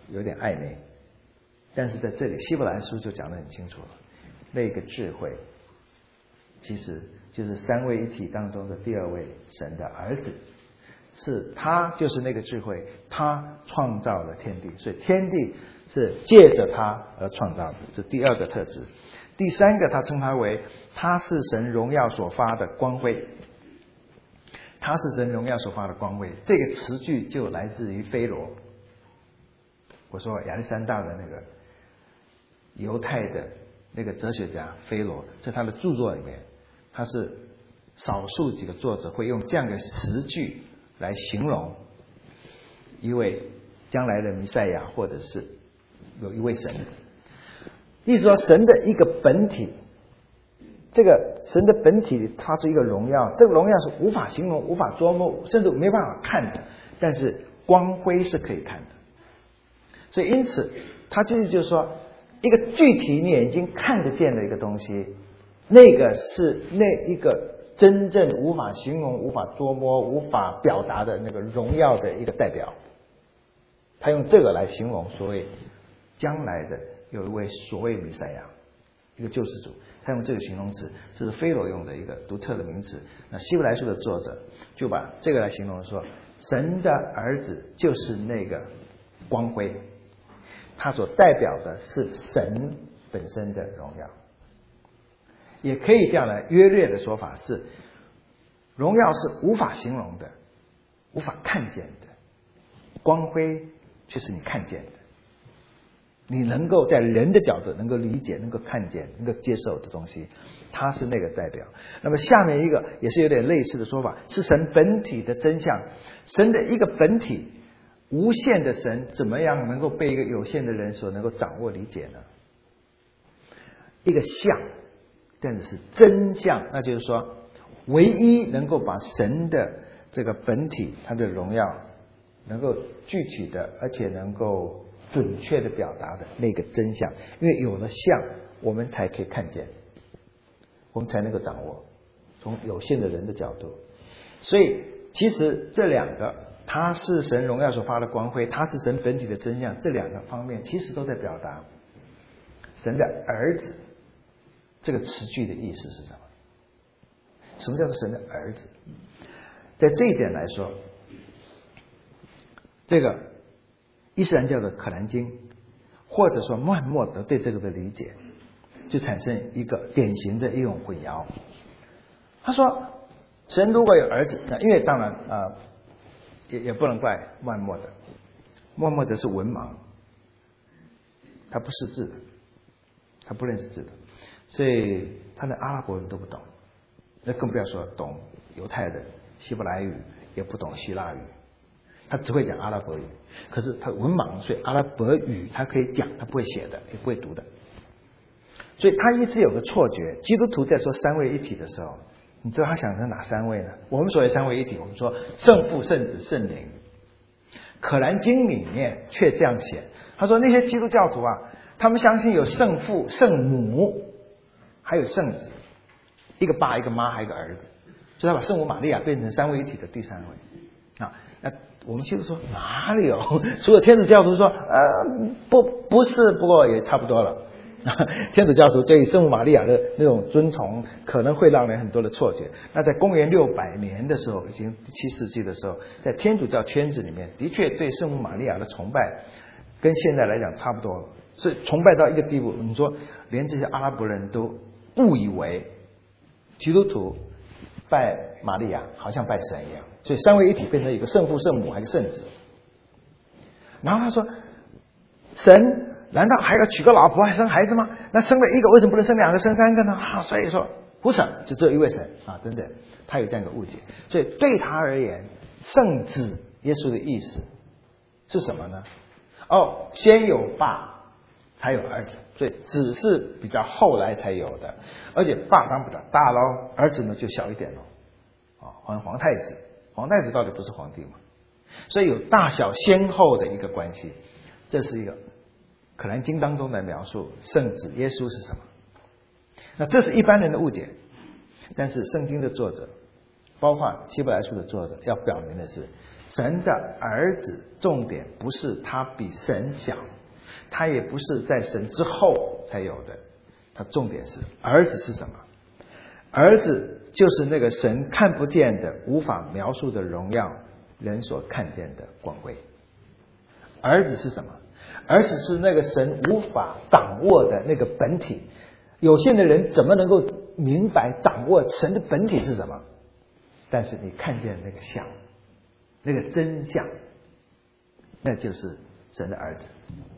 有点暧昧，但是在这里希伯来书就讲得很清楚了，那个智慧其实就是三位一体当中的第二位神的儿子，是他就是那个智慧，他创造了天地，所以天地是借着他而创造的，这第二个特质。第三个他称他为他是神荣耀所发的光辉，他是神荣耀所发的光辉，这个词句就来自于菲罗。我说亚历山大的那个犹太的那个哲学家菲罗，在他的著作里面，他是少数几个作者会用这样的词句来形容一位将来的弥赛亚，或者是有一位神。意思说神的一个本体，这个神的本体发出一个荣耀，这个荣耀是无法形容、无法捉摸，甚至没办法看的，但是光辉是可以看的。所以因此他就是说一个具体你眼睛看得见的一个东西，那个是那一个真正无法形容、无法捉摸、无法表达的那个荣耀的一个代表。他用这个来形容所谓将来的有一位所谓弥赛亚，一个救世主，他用这个形容词，这是菲罗用的一个独特的名词。那希伯来书的作者就把这个来形容说，神的儿子就是那个光辉，他所代表的是神本身的荣耀。也可以这样来约略的说法是，荣耀是无法形容的，无法看见的，光辉却是你看见的，你能够在人的角度能够理解、能够看见、能够接受的东西，它是那个代表。那么下面一个也是有点类似的说法，是神本体的真相。神的一个本体，无限的神怎么样能够被一个有限的人所能够掌握理解呢？一个相，但是真相，那就是说唯一能够把神的这个本体它的荣耀能够具体的而且能够准确的表达的那个真相。因为有了相，我们才可以看见，我们才能够掌握，从有限的人的角度。所以其实这两个，他是神荣耀所发的光辉，他是神本体的真相，这两个方面其实都在表达神的儿子这个词句的意思是什么？什么叫做神的儿子？在这一点来说，这个伊斯兰教的可兰经或者说穆罕默德对这个的理解，就产生一个典型的一种混淆。他说神如果有儿子，因为当然也不能怪穆罕默德，穆罕默德是文盲，他不识字的，他不认识字的，所以他的阿拉伯文都不懂，那更不要说懂犹太的希伯来语，也不懂希腊语，他只会讲阿拉伯语。可是他文盲，所以阿拉伯语他可以讲，他不会写的，也不会读的。所以他一直有个错觉，基督徒在说三位一体的时候，你知道他想成哪三位呢？我们所谓三位一体，我们说圣父、圣子、圣灵。可兰经里面却这样写，他说那些基督教徒啊，他们相信有圣父、圣母，还有圣子，一个爸、一个妈，还有一个儿子，所以他把圣母玛利亚变成三位一体的第三位啊。那我们基督徒说哪里有？除了天主教徒说不是，不过也差不多了。天主教徒对圣母玛利亚的那种尊崇可能会让人很多的错觉。那在公元600年的时候，已经7世纪的时候，在天主教圈子里面的确对圣母玛利亚的崇拜跟现在来讲差不多了，是崇拜到一个地步，你说连这些阿拉伯人都误以为基督徒拜玛利亚好像拜神一样，所以三位一体变成一个圣父、圣母还有圣子。然后他说神难道还要娶个老婆还生孩子吗？那生了一个为什么不能生两个生三个呢？所以说不是，就只有一位神啊，等等，他有这样一个误解。所以对他而言，圣子耶稣的意思是什么呢？先有爸才有儿子，所以子是比较后来才有的，而且爸当比较大咯，儿子呢就小一点咯。皇太子到底不是皇帝嘛？所以有大小先后的一个关系，这是一个可兰经当中的描述圣子耶稣是什么。那这是一般人的误解，但是圣经的作者包括希伯来书的作者要表明的是， 神的儿子重点不是他比神小，他也不是在神之后才有的，他重点是儿子是什么？儿子就是那个神看不见的、无法描述的荣耀，人所看见的光辉。儿子是什么？儿子是那个神无法掌握的那个本体。有限的人怎么能够明白掌握神的本体是什么？但是你看见那个像，那个真相，那就是神的儿子。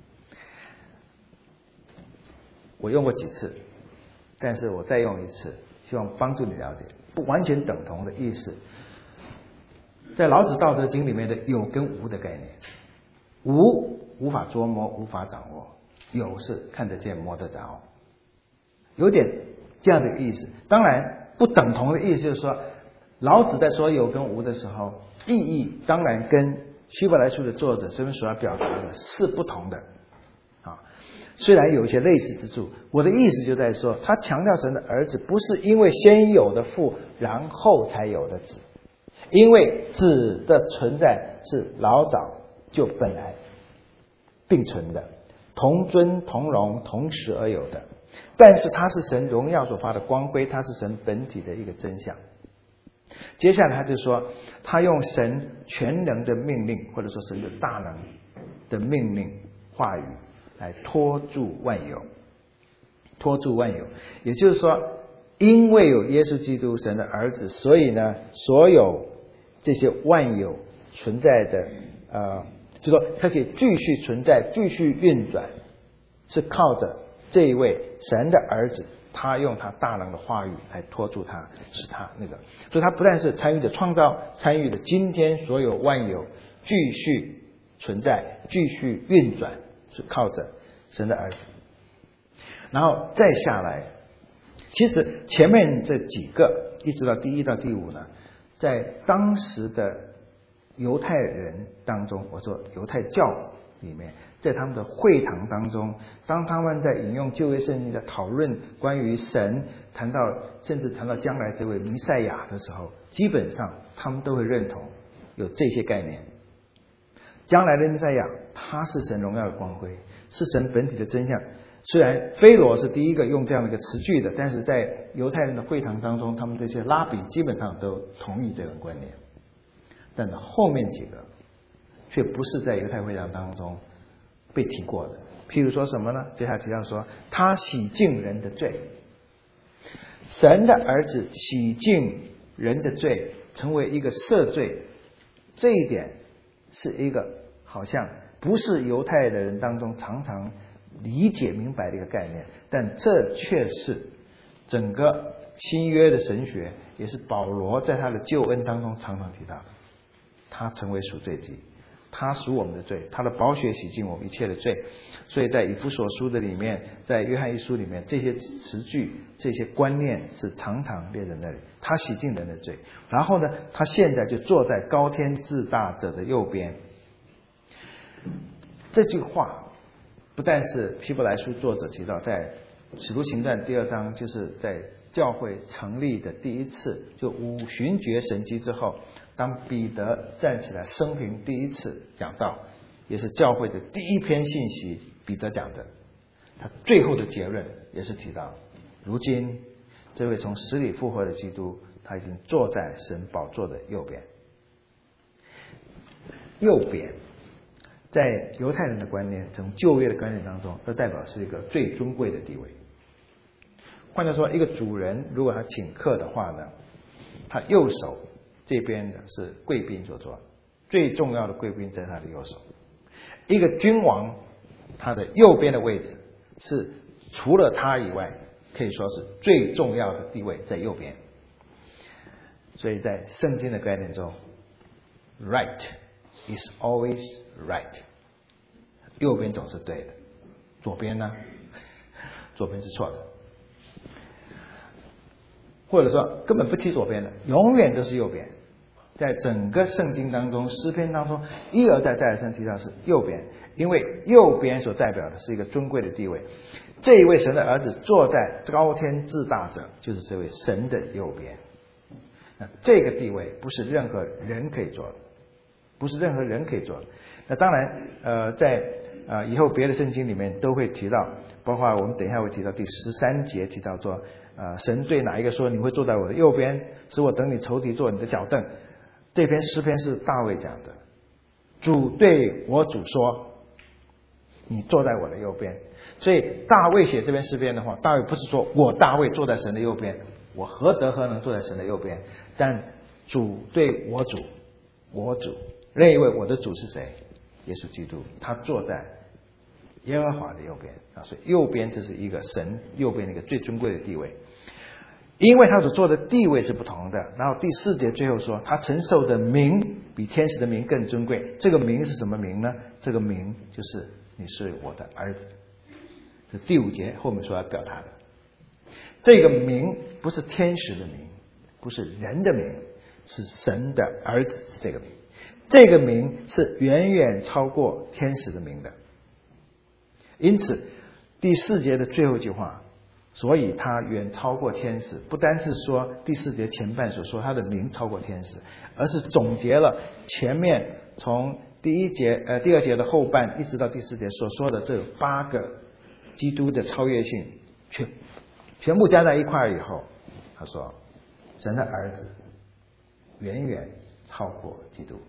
我用过几次，但是我再用一次，希望帮助你了解不完全等同的意思。在老子道德经里面的有跟无的概念，无法捉摸，无法掌握，有是看得见摸得着，有点这样的意思。当然不等同的意思就是说，老子在说有跟无的时候，意义当然跟希伯来书的作者这边所要表达的是不同的啊。虽然有一些类似之处，我的意思就在说，他强调神的儿子不是因为先有的父然后才有的子，因为子的存在是老早就本来并存的，同尊同荣同时而有的，但是它是神荣耀所发的光辉，它是神本体的一个真相。接下来他就说，他用神全能的命令，或者说神的大能的命令话语来托住万有，托住万有。也就是说，因为有耶稣基督神的儿子，所以呢，所有这些万有存在的就说它可以继续存在，继续运转，是靠着这一位神的儿子，他用他大能的话语来托住他，使他那个，所以他不但是参与的创造，参与的今天所有万有继续存在，继续运转，是靠着神的儿子。然后再下来，其实前面这几个一直到第1到第5呢，在当时的犹太人当中，我说犹太教里面，在他们的会堂当中，当他们在引用旧约圣经的讨论关于神，甚至谈到将来这位弥赛亚的时候，基本上他们都会认同有这些概念。将来的弥赛亚，他是神荣耀的光辉，是神本体的真相。虽然菲罗是第一个用这样的一个词句的，但是在犹太人的会堂当中，他们这些拉比基本上都同意这个观念。但是后面几个却不是在犹太会堂当中被提过的。譬如说什么呢？接下来提到说，他洗净人的罪，神的儿子洗净人的罪，成为一个赦罪，这一点是一个好像不是犹太的人当中常常理解明白的一个概念，但这却是整个新约的神学，也是保罗在他的救恩当中常常提到的。他成为赎罪祭，他赎我们的罪，他的宝血洗净我们一切的罪。所以在以弗所书的里面，在约翰一书里面，这些词句、这些观念是常常列在那里。他洗净人的罪，然后呢，他现在就坐在高天至大者的右边。这句话不但是希伯来书作者提到，在使徒行传第2章，就是在教会成立的第一次，就5旬节神迹之后，当彼得站起来生平第一次讲道，也是教会的第一篇信息，彼得讲的，他最后的结论也是提到，如今这位从死里复活的基督，他已经坐在神宝座的右边。右边在犹太人的观念，从旧约的观念当中，这代表是一个最尊贵的地位。换句话说，一个主人如果他请客的话呢，他右手这边的是贵宾所坐，最重要的贵宾在他的右手。一个君王，他的右边的位置是除了他以外，可以说是最重要的地位在右边。所以在圣经的概念中 ，right is always right， 右边总是对的，左边呢，左边是错的。或者说根本不提左边的，永远都是右边。在整个圣经当中，诗篇当中一而再再而三提到是右边，因为右边所代表的是一个尊贵的地位。这一位神的儿子坐在高天至大者，就是这位神的右边。那这个地位不是任何人可以做的， 不是任何人可以做的。那当然，在以后别的圣经里面都会提到，包括我们等一下会提到第13节提到说，神对哪一个说你会坐在我的右边，使我等你仇敌做你的脚凳。这篇诗篇是大卫讲的，主对我主说，你坐在我的右边。所以大卫写这篇诗篇的话，大卫不是说我大卫坐在神的右边，我何德何能坐在神的右边，但主对我主，我主，另一位我的主是谁？耶稣基督，他坐在耶和华的右边啊，所以右边这是一个神右边的一个最尊贵的地位，因为他所做的地位是不同的。然后第4节最后说，他承受的名比天使的名更尊贵。这个名是什么名呢？这个名就是你是我的儿子。这第5节后面说要表达的，这个名不是天使的名，不是人的名，是神的儿子，是这个名。这个名是远远超过天使的名的。因此第4节的最后一句话，所以他远超过天使，不单是说第4节前半所说他的名超过天使，而是总结了前面从第2节的后半一直到第4节所说的这8个基督的超越性，全部加在一块以后，他说神的儿子远远超过基督。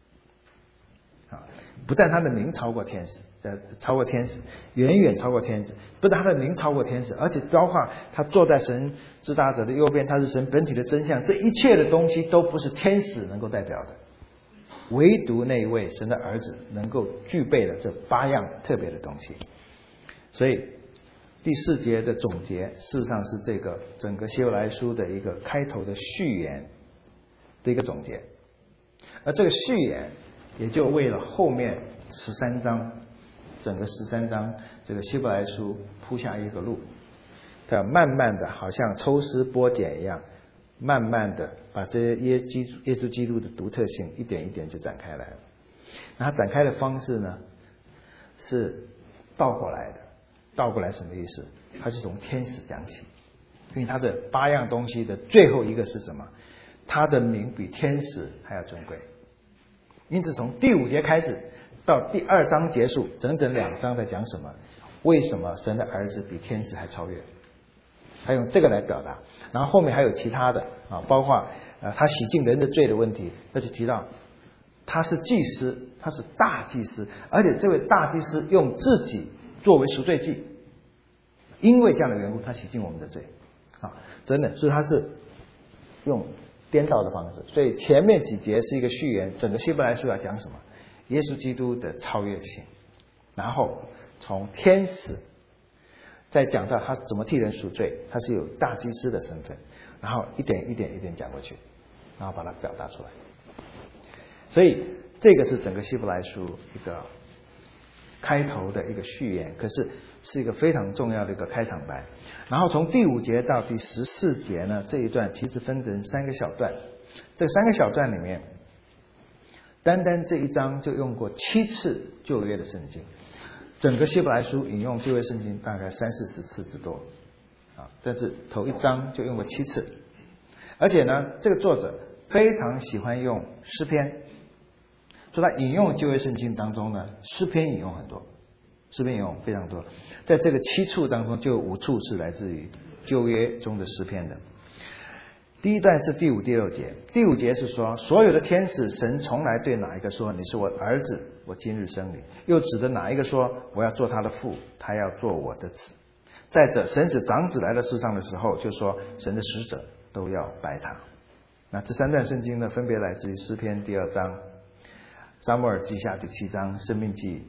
不但他的名超过天使，远远超过天使，不但他的名超过天使，而且包括他坐在神至大者的右边，他是神本体的真相，这一切的东西都不是天使能够代表的，唯独那一位神的儿子能够具备的这8样特别的东西。所以第4节的总结事实上是这个整个希伯来书的一个开头的序言的一个总结，而这个序言也就为了后面13章，整个13章这个希伯来书铺下一个路，它慢慢的好像抽丝剥茧一样，慢慢的把这些耶稣基督的独特性一点一点就展开来了。那它展开的方式呢是倒过来的，倒过来什么意思？它是从天使讲起，因为它的8样东西的最后一个是什么？它的名比天使还要尊贵。因此从第5节开始到第2章结束，整整2章在讲什么？为什么神的儿子比天使还超越？他用这个来表达。然后后面还有其他的包括他洗净人的罪的问题，那就提到他是祭司，他是大祭司，而且这位大祭司用自己作为赎罪祭，因为这样的缘故，他洗净我们的罪真的，所以他是用颠倒的方式。所以前面几节是一个序言，整个希伯来书要讲什么？耶稣基督的超越性，然后从天使再讲到他怎么替人赎罪，他是有大祭司的身份，然后一点一点一点讲过去，然后把它表达出来。所以这个是整个希伯来书一个开头的一个序言，可是是一个非常重要的一个开场白。然后从第5节到第14节呢，这一段其实分成3个小段，这3个小段里面单单这一章就用过7次旧约的圣经，整个希伯来书引用旧约圣经大概30-40次之多但是头一章就用过7次。而且呢，这个作者非常喜欢用诗篇，所以他引用旧约圣经当中呢，诗篇引用很多，诗篇引用非常多。在这个7处当中，就有5处是来自于旧约中的诗篇的。第一段是第5、第6节。第5节是说，所有的天使，神从来对哪一个说，你是我儿子，我今日生你，又指的哪一个说，我要做他的父，他要做我的子。再者，神使长子来到世上的时候，就说神的使者都要拜他。那这3段圣经呢，分别来自于诗篇第2章、撒母耳记下第7章、生命记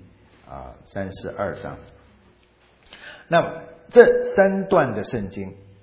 32章。那么这3段的圣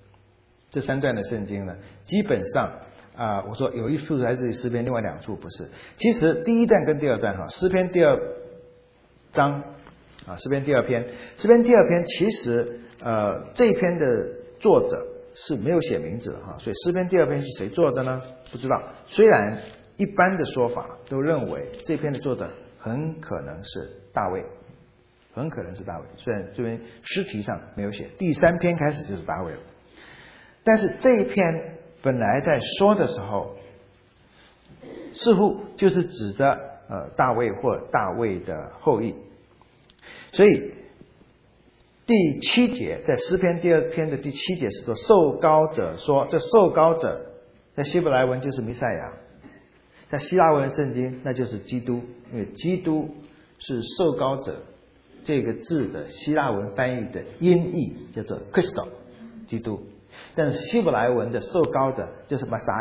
经呢，基本上我说有一处来自于诗篇，另外2处不是。其实第1段跟第2段诗篇第2章诗篇第2篇，诗篇第2篇其实这一篇的作者是没有写名字的所以诗篇第2篇是谁做的呢？不知道。虽然一般的说法都认为这篇的作者很可能是大卫，虽然这边诗题上没有写，第3篇开始就是大卫了。但是这一篇本来在说的时候，似乎就是指着大卫或大卫的后裔。所以第7节在诗篇第2篇的第7节是说，受膏者说，这受膏者在希伯来文就是弥赛亚，在希腊文圣经那就是基督，因为基督是受膏者这个字的希腊文翻译的音译叫做 Christos 基督，但是希伯来文的受膏的就是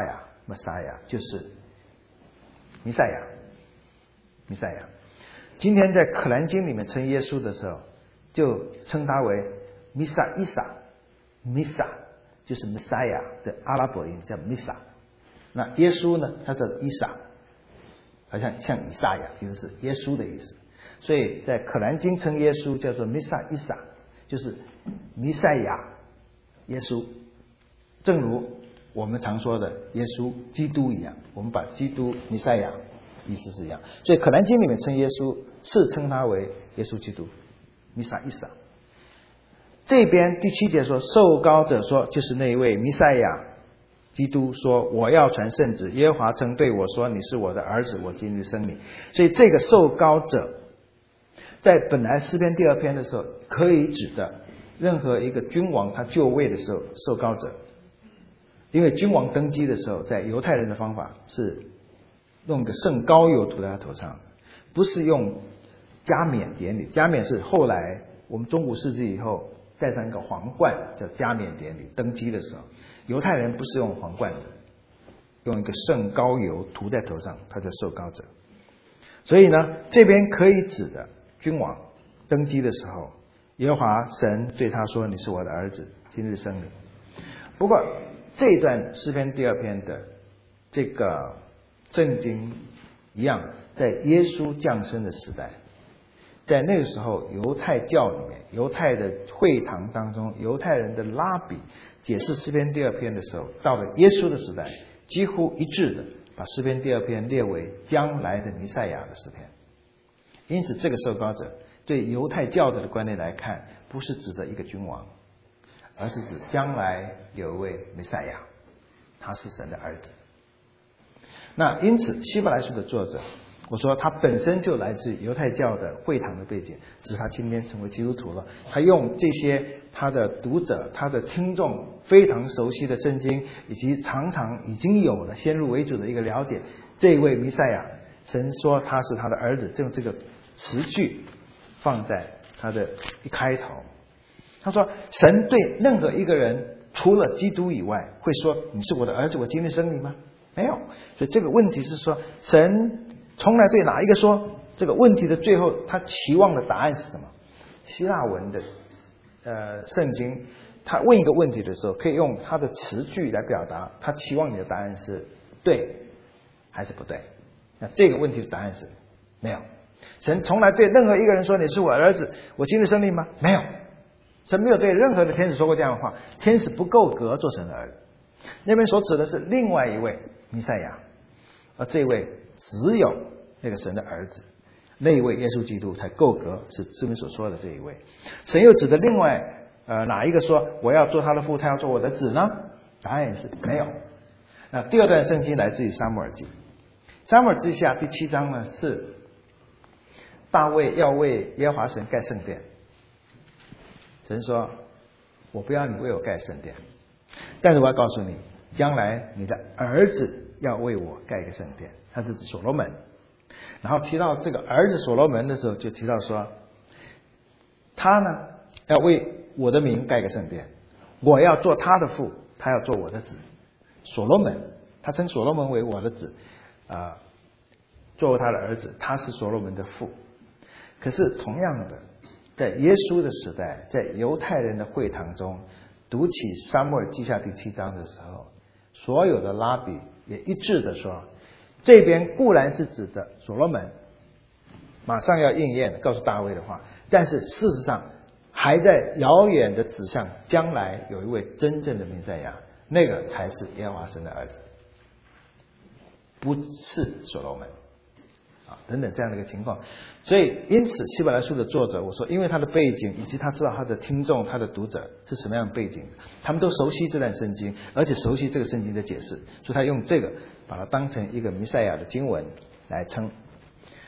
Messiah 就是弥赛亚。今天在可兰经里面称耶稣的时候，就称他为弥撒伊撒，弥撒就是 Messiah 的阿拉伯音叫弥撒。那耶稣呢，他叫伊撒，好像以赛亚，其实是耶稣的意思。所以在可兰经称耶稣叫做弥撒伊撒，就是弥赛亚耶稣，正如我们常说的耶稣基督一样，我们把基督弥赛亚意思是一样。所以可兰经里面称耶稣是称他为耶稣基督，弥撒伊撒。这边第7节说，受膏者说，就是那一位弥赛亚基督说，我要传圣旨，耶和华曾对我说，你是我的儿子，我今日生你。所以这个受膏者在本来诗篇第2篇的时候可以指的任何一个君王他就位的时候受膏者，因为君王登基的时候在犹太人的方法是用个圣膏油涂在他头上，不是用加冕典礼。加冕是后来我们中古世纪以后戴上一个皇冠叫加冕典礼，登基的时候犹太人不是用皇冠的，用一个圣膏油涂在头上，他叫受膏者。所以呢，这边可以指的君王登基的时候，耶和华神对他说，你是我的儿子，今日生你。不过这一段诗篇第2篇的这个圣经一样，在耶稣降生的时代，在那个时候犹太教里面，犹太的会堂当中，犹太人的拉比解释诗篇第2篇的时候，到了耶稣的时代几乎一致的把诗篇第2篇列为将来的弥赛亚的诗篇。因此这个受膏者对犹太教的观念来看，不是指的一个君王，而是指将来有一位弥赛亚，他是神的儿子。那因此希伯来书的作者，我说他本身就来自犹太教的会堂的背景，只是他今天成为基督徒了，他用这些他的读者他的听众非常熟悉的圣经，以及常常已经有了先入为主的一个了解，这一位弥赛亚神说他是他的儿子，这个词句放在他的一开头。他说神对任何一个人除了基督以外会说你是我的儿子，我今日生你吗？没有。所以这个问题是说，神从来对哪一个说？这个问题的最后他期望的答案是什么？希腊文的圣经他问一个问题的时候，可以用他的词句来表达他期望你的答案是对还是不对。那这个问题的答案是没有。神从来对任何一个人说你是我儿子，我今日生你吗？没有。神没有对任何的天使说过这样的话，天使不够格做神的儿子。那边所指的是另外一位弥赛亚，而这位只有那个神的儿子，那一位耶稣基督才够格是诗篇所说的这一位。神又指的另外哪一个说我要做他的父，他要做我的子呢？答案也是没有。那第2段圣经来自于撒母耳记，撒母耳记下第7章呢，是大卫要为耶和华神盖圣殿。神说我不要你为我盖圣殿，但是我要告诉你，将来你的儿子要为我盖一个圣殿，他是指所罗门。然后提到这个儿子所罗门的时候，就提到说他呢要为我的名盖一个圣殿，我要做他的父，他要做我的子。所罗门他称所罗门为我的子，作为他的儿子，他是所罗门的父。可是同样的，在耶稣的时代，在犹太人的会堂中读起撒母耳记下第7章的时候，所有的拉比也一致的说，这边固然是指的所罗门马上要应验告诉大卫的话，但是事实上还在遥远的指向将来有一位真正的弥赛亚，那个才是耶和华神的儿子，不是所罗门等等这样的一个情况。所以因此希伯来书的作者，我说因为他的背景以及他知道他的听众他的读者是什么样的背景，他们都熟悉这段圣经，而且熟悉这个圣经的解释，所以他用这个把它当成一个弥赛亚的经文来称。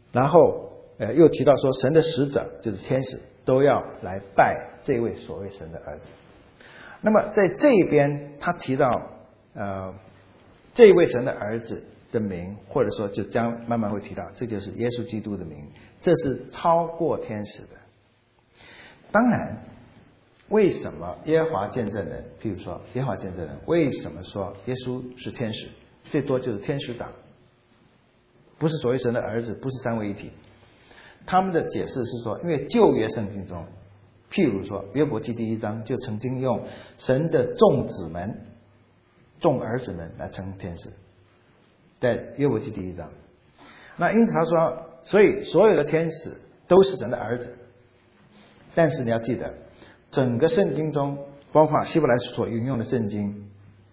然后又提到说神的使者就是天使都要来拜这位所谓神的儿子。那么在这一边他提到这位神的儿子的名，或者说就将慢慢会提到这就是耶稣基督的名，这是超过天使的。当然为什么耶和华见证人，譬如说耶和华见证人为什么说耶稣是天使，最多就是天使党，不是所谓神的儿子，不是三位一体。他们的解释是说，因为旧约圣经中譬如说约伯记第1章就曾经用神的众子们众儿子们来称天使，在约伯记第1章。那因此他说，所以所有的天使都是神的儿子。但是你要记得，整个圣经中包括希伯来所引用的圣经，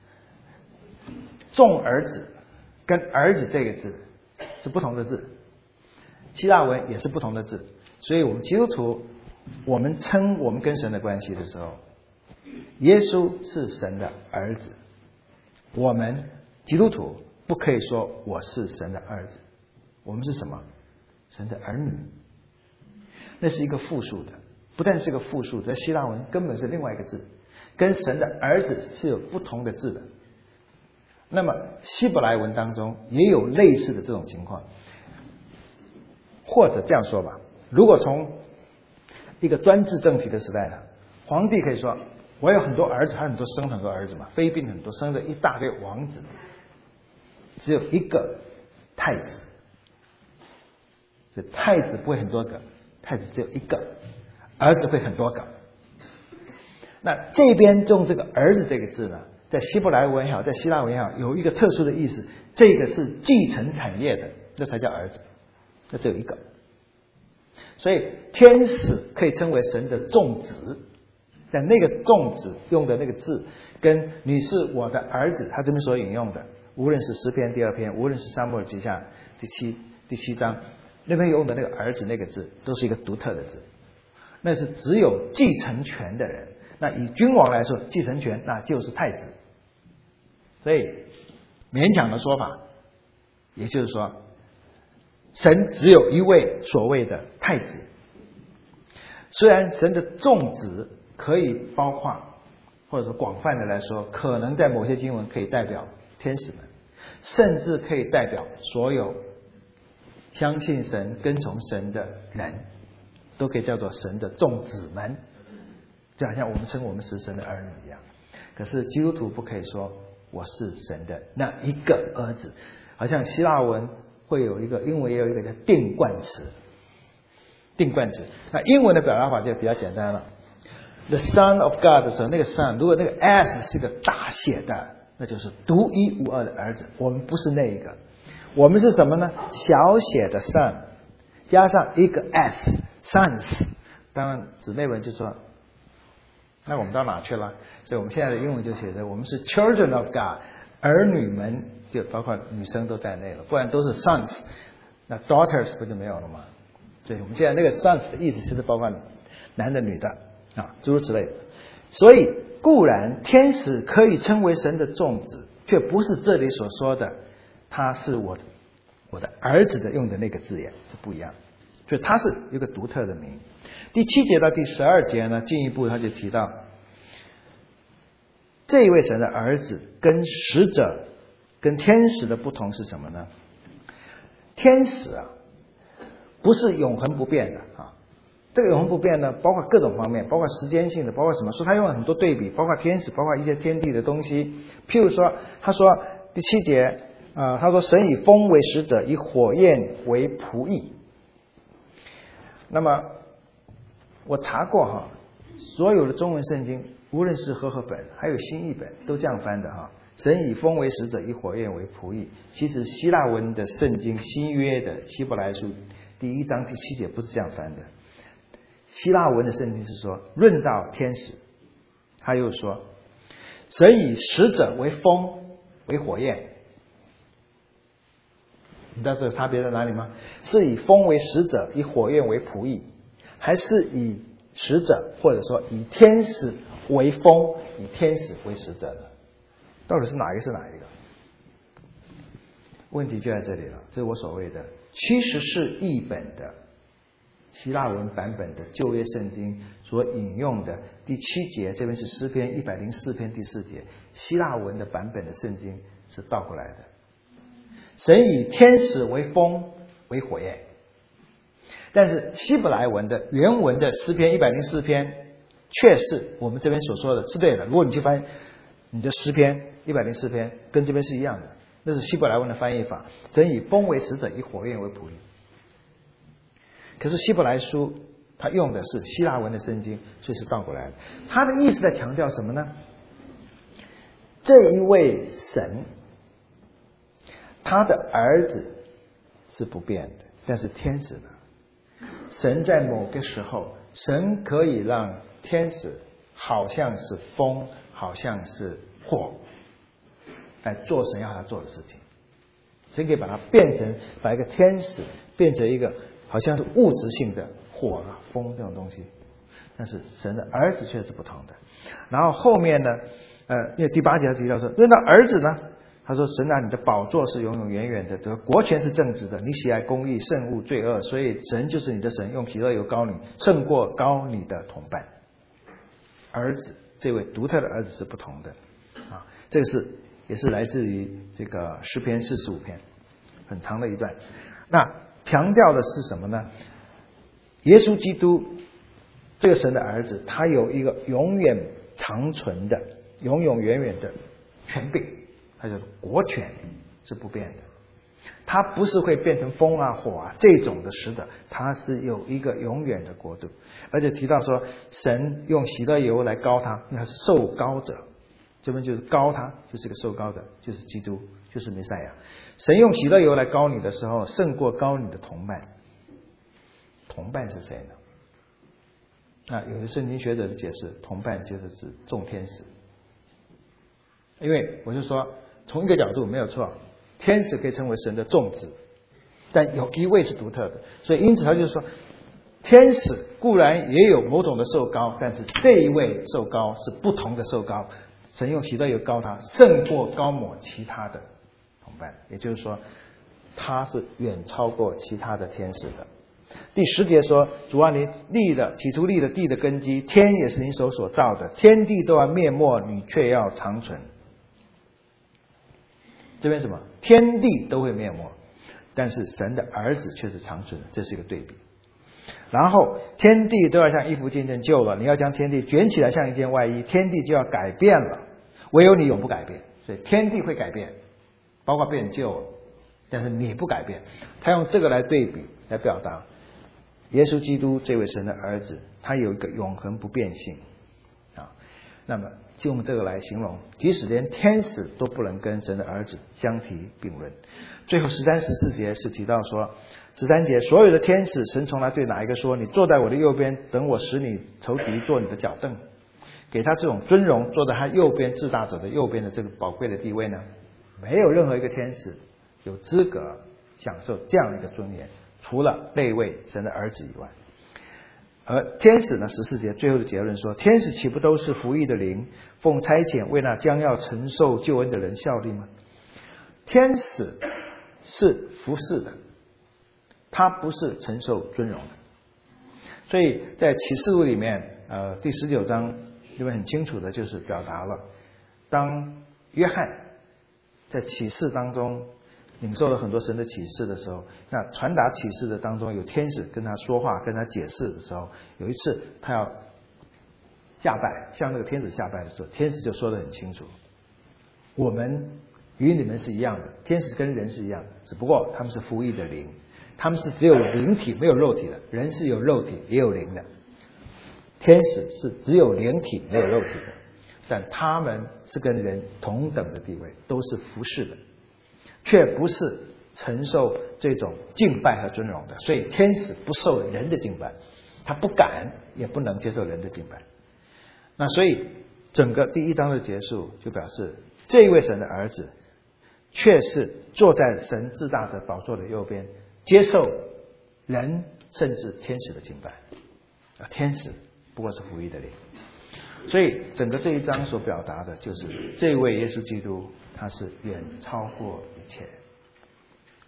众儿子跟儿子这个字是不同的字，希腊文也是不同的字。所以我们基督徒我们称我们跟神的关系的时候，耶稣是神的儿子，我们基督徒不可以说我是神的儿子，我们是什么？神的儿女。那是一个复数的，不但是个复数，在希腊文根本是另外一个字，跟神的儿子是有不同的字的。那么希伯来文当中也有类似的这种情况。或者这样说吧，如果从一个专制政体的时代呢，皇帝可以说我有很多儿子，还有很多生很多儿子嘛，妃嫔很多，生了一大堆王子，只有一个太子。这太子不会很多个，太子只有一个，儿子会很多个。那这边用这个儿子这个字呢，在希伯来文也好，在希腊文也好，有一个特殊的意思，这个是继承产业的，那才叫儿子，那只有一个。所以天使可以称为神的众子，但那个众子用的那个字跟你是我的儿子，他这边所引用的，无论是诗篇第2篇，无论是撒母耳记下第七章那边用的那个儿子那个字，都是一个独特的字，那是只有继承权的人。那以君王来说，继承权那就是太子。所以勉强的说法，也就是说神只有一位所谓的太子。虽然神的众子可以包括，或者说广泛的来说，可能在某些经文可以代表天使们，甚至可以代表所有相信神跟从神的人，都可以叫做神的众子们，就好像我们称我们是神的儿女一样。可是基督徒不可以说我是神的那一个儿子，好像希腊文会有一个，英文也有一个叫定冠词。定冠词，那英文的表达法就比较简单了。The Son of God 的时候，那个 Son 如果那个 S 是个大写的，那就是独一无二的儿子。我们不是那一个，我们是什么呢？小写的 Son 加上一个 S Sons。当然姊妹们就说，那我们到哪去了？所以我们现在的英文就写着我们是 Children of God， 儿女们就包括女生都在内了，不然都是 Sons， 那 Daughters 不就没有了吗？所以我们现在那个 Sons 的意思是包括男的女的啊，诸如此类的。所以固然天使可以称为神的众子，却不是这里所说的他是我的儿子的用的那个字眼是不一样，所以他是一个独特的名。第7节到第12节呢，进一步他就提到这一位神的儿子跟使者跟天使的不同是什么呢？天使啊不是永恒不变的啊，这个永恒不变呢，包括各种方面，包括时间性的，包括什么？说他用了很多对比，包括天使，包括一些天地的东西。譬如说，他说第7节他说神以风为使者，以火焰为仆役。那么我查过哈，所有的中文圣经，无论是和合本还有新译本，都这样翻的哈。神以风为使者，以火焰为仆役。其实希腊文的圣经，新约的希伯来书第1章第7节不是这样翻的。希腊文的圣经是说，论到天使，他又说神以使者为风为火焰。你知道这个差别在哪里吗？是以风为使者，以火焰为仆役，还是以使者或者说以天使为风，以天使为使者的？到底是哪一个是哪一个？ 问题就在这里了，这是我所谓的，其实是译本的希腊文版本的旧约圣经所引用的第7节，这边是诗篇104篇第4节，希腊文的版本的圣经是倒过来的。神以天使为风为火焰，但是希伯来文的原文的诗篇104篇却是我们这边所说的是对的。如果你去翻你的诗篇104篇跟这边是一样的，那是希伯来文的翻译法，神以风为使者，以火焰为仆役。可是希伯来书他用的是希腊文的圣经，所以是倒过来的。他的意思在强调什么呢？这一位神，他的儿子是不变的，但是天使呢？神在某个时候，神可以让天使好像是风，好像是火，来做神要他做的事情。神可以把它变成，把一个天使变成一个好像是物质性的火啊、风这种东西，但是神的儿子却是不同的。然后后面呢，因为第8节他提到说，论到儿子呢，他说神啊，你的宝座是永永远远的，得国权是正直的，你喜爱公义，慎恶罪恶，所以神就是你的神，用喜乐油膏你，胜过膏你的同伴。儿子，这位独特的儿子是不同的啊，这个也是来自于这个诗篇45篇，很长的一段。那强调的是什么呢？耶稣基督这个神的儿子，他有一个永远长存的、永永远远的权柄，他叫国权是不变的。他不是会变成风啊、火啊这种的使者，他是有一个永远的国度。而且提到说，神用喜乐油来膏他，那是受膏者，这边就是膏他，就是一个受膏者，就是基督，就是弥赛亚。神用喜乐油来膏你的时候，胜过膏你的同伴。同伴是谁呢？有的圣经学者的解释，同伴就是指众天使。因为我就说，从一个角度没有错，天使可以称为神的众子，但有一位是独特的，所以因此他就说，天使固然也有某种的受膏，但是这一位受膏是不同的受膏，神用喜乐油膏他，胜过膏抹其他的同伴，也就是说他是远超过其他的天使的。第10节说，主啊，你起初立了地的根基，天也是你手所造的，天地都要灭没，你却要长存。这边什么？天地都会灭没，但是神的儿子却是长存的，这是一个对比。然后天地都要像衣服渐渐旧了，你要将天地卷起来像一件外衣，天地就要改变了，唯有你永不改变。所以天地会改变，包括变旧了，但是你不改变。他用这个来对比，来表达耶稣基督这位神的儿子，他有一个永恒不变性啊。那么就用这个来形容，即使连天使都不能跟神的儿子相提并论。最后13、14节是提到说，13节所有的天使，神从来对哪一个说，你坐在我的右边，等我使你仇敌做你的脚凳，给他这种尊荣，坐在他右边至大者的右边的这个宝贵的地位呢？没有任何一个天使有资格享受这样一个尊严，除了那位神的儿子以外。而天使呢，14节最后的结论说，天使岂不都是服役的灵，奉差遣为那将要承受救恩的人效力吗？天使是服侍的，他不是承受尊荣的。所以在启示录里面第19章里面很清楚的就是表达了，当约翰在启示当中领受了很多神的启示的时候，那传达启示的当中有天使跟他说话，跟他解释的时候，有一次他要下拜，向那个天使下拜的时候，天使就说得很清楚，我们与你们是一样的，天使跟人是一样的，只不过他们是服役的灵，他们是只有灵体没有肉体的，人是有肉体也有灵的，天使是只有灵体没有肉体的，但他们是跟人同等的地位，都是服侍的，却不是承受这种敬拜和尊荣的。所以天使不受人的敬拜，他不敢也不能接受人的敬拜。那所以整个第1章的结束就表示，这一位神的儿子却是坐在神至大者宝座的右边，接受人甚至天使的敬拜。天使不过是服役的灵。所以整个这一章所表达的就是，这位耶稣基督他是远超过一切。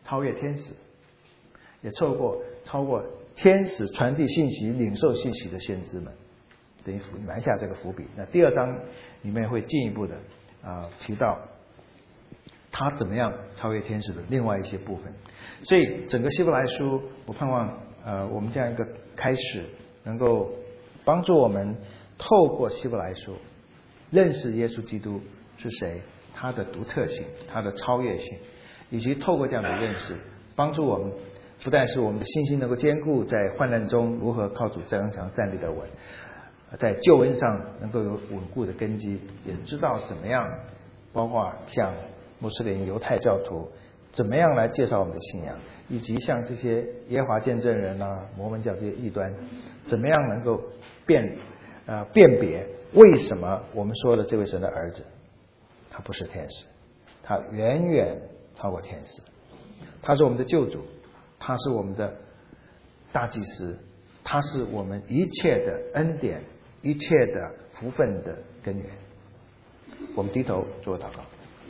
超越天使，也超过天使传递信息、领受信息的先知们，等于埋下这个伏笔。那第2章里面会进一步的提到他怎么样超越天使的另外一些部分。所以整个希伯来书，我盼望我们这样一个开始，能够帮助我们透过希伯来书认识耶稣基督是谁，他的独特性，他的超越性，以及透过这样的认识，帮助我们不但是我们的信心能够坚固，在患难中如何靠主增强站立得稳，在救恩上能够有稳固的根基，也知道怎么样，包括像穆斯林、犹太教徒怎么样来介绍我们的信仰，以及像这些耶和华见证人摩门教这些异端，怎么样能够辨别为什么我们说的这位神的儿子他不是天使，他远远超过天使，他是我们的救主，他是我们的大祭司，他是我们一切的恩典、一切的福分的根源。我们低头做祷告。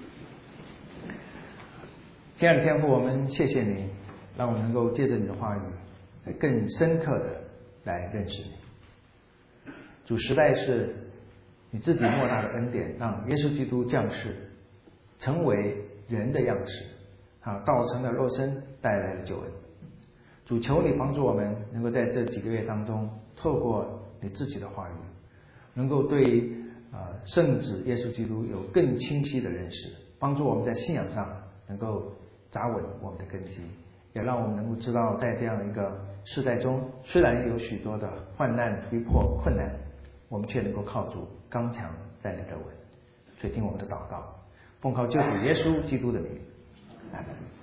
亲爱的天父，我们谢谢你，让我们能够借着你的话语更深刻的来认识你。主，实在是你自己莫大的恩典，让耶稣基督降世，成为人的样式，道成了肉身，带来了救恩。主，求你帮助我们能够在这几个月当中，透过你自己的话语，能够对圣子耶稣基督有更清晰的认识，帮助我们在信仰上能够扎稳我们的根基，也让我们能够知道，在这样一个世代中，虽然有许多的患难、逼迫、困难，我们却能够靠主刚强站立得稳。所以听我们的祷告，奉靠救主耶稣基督的名，阿们。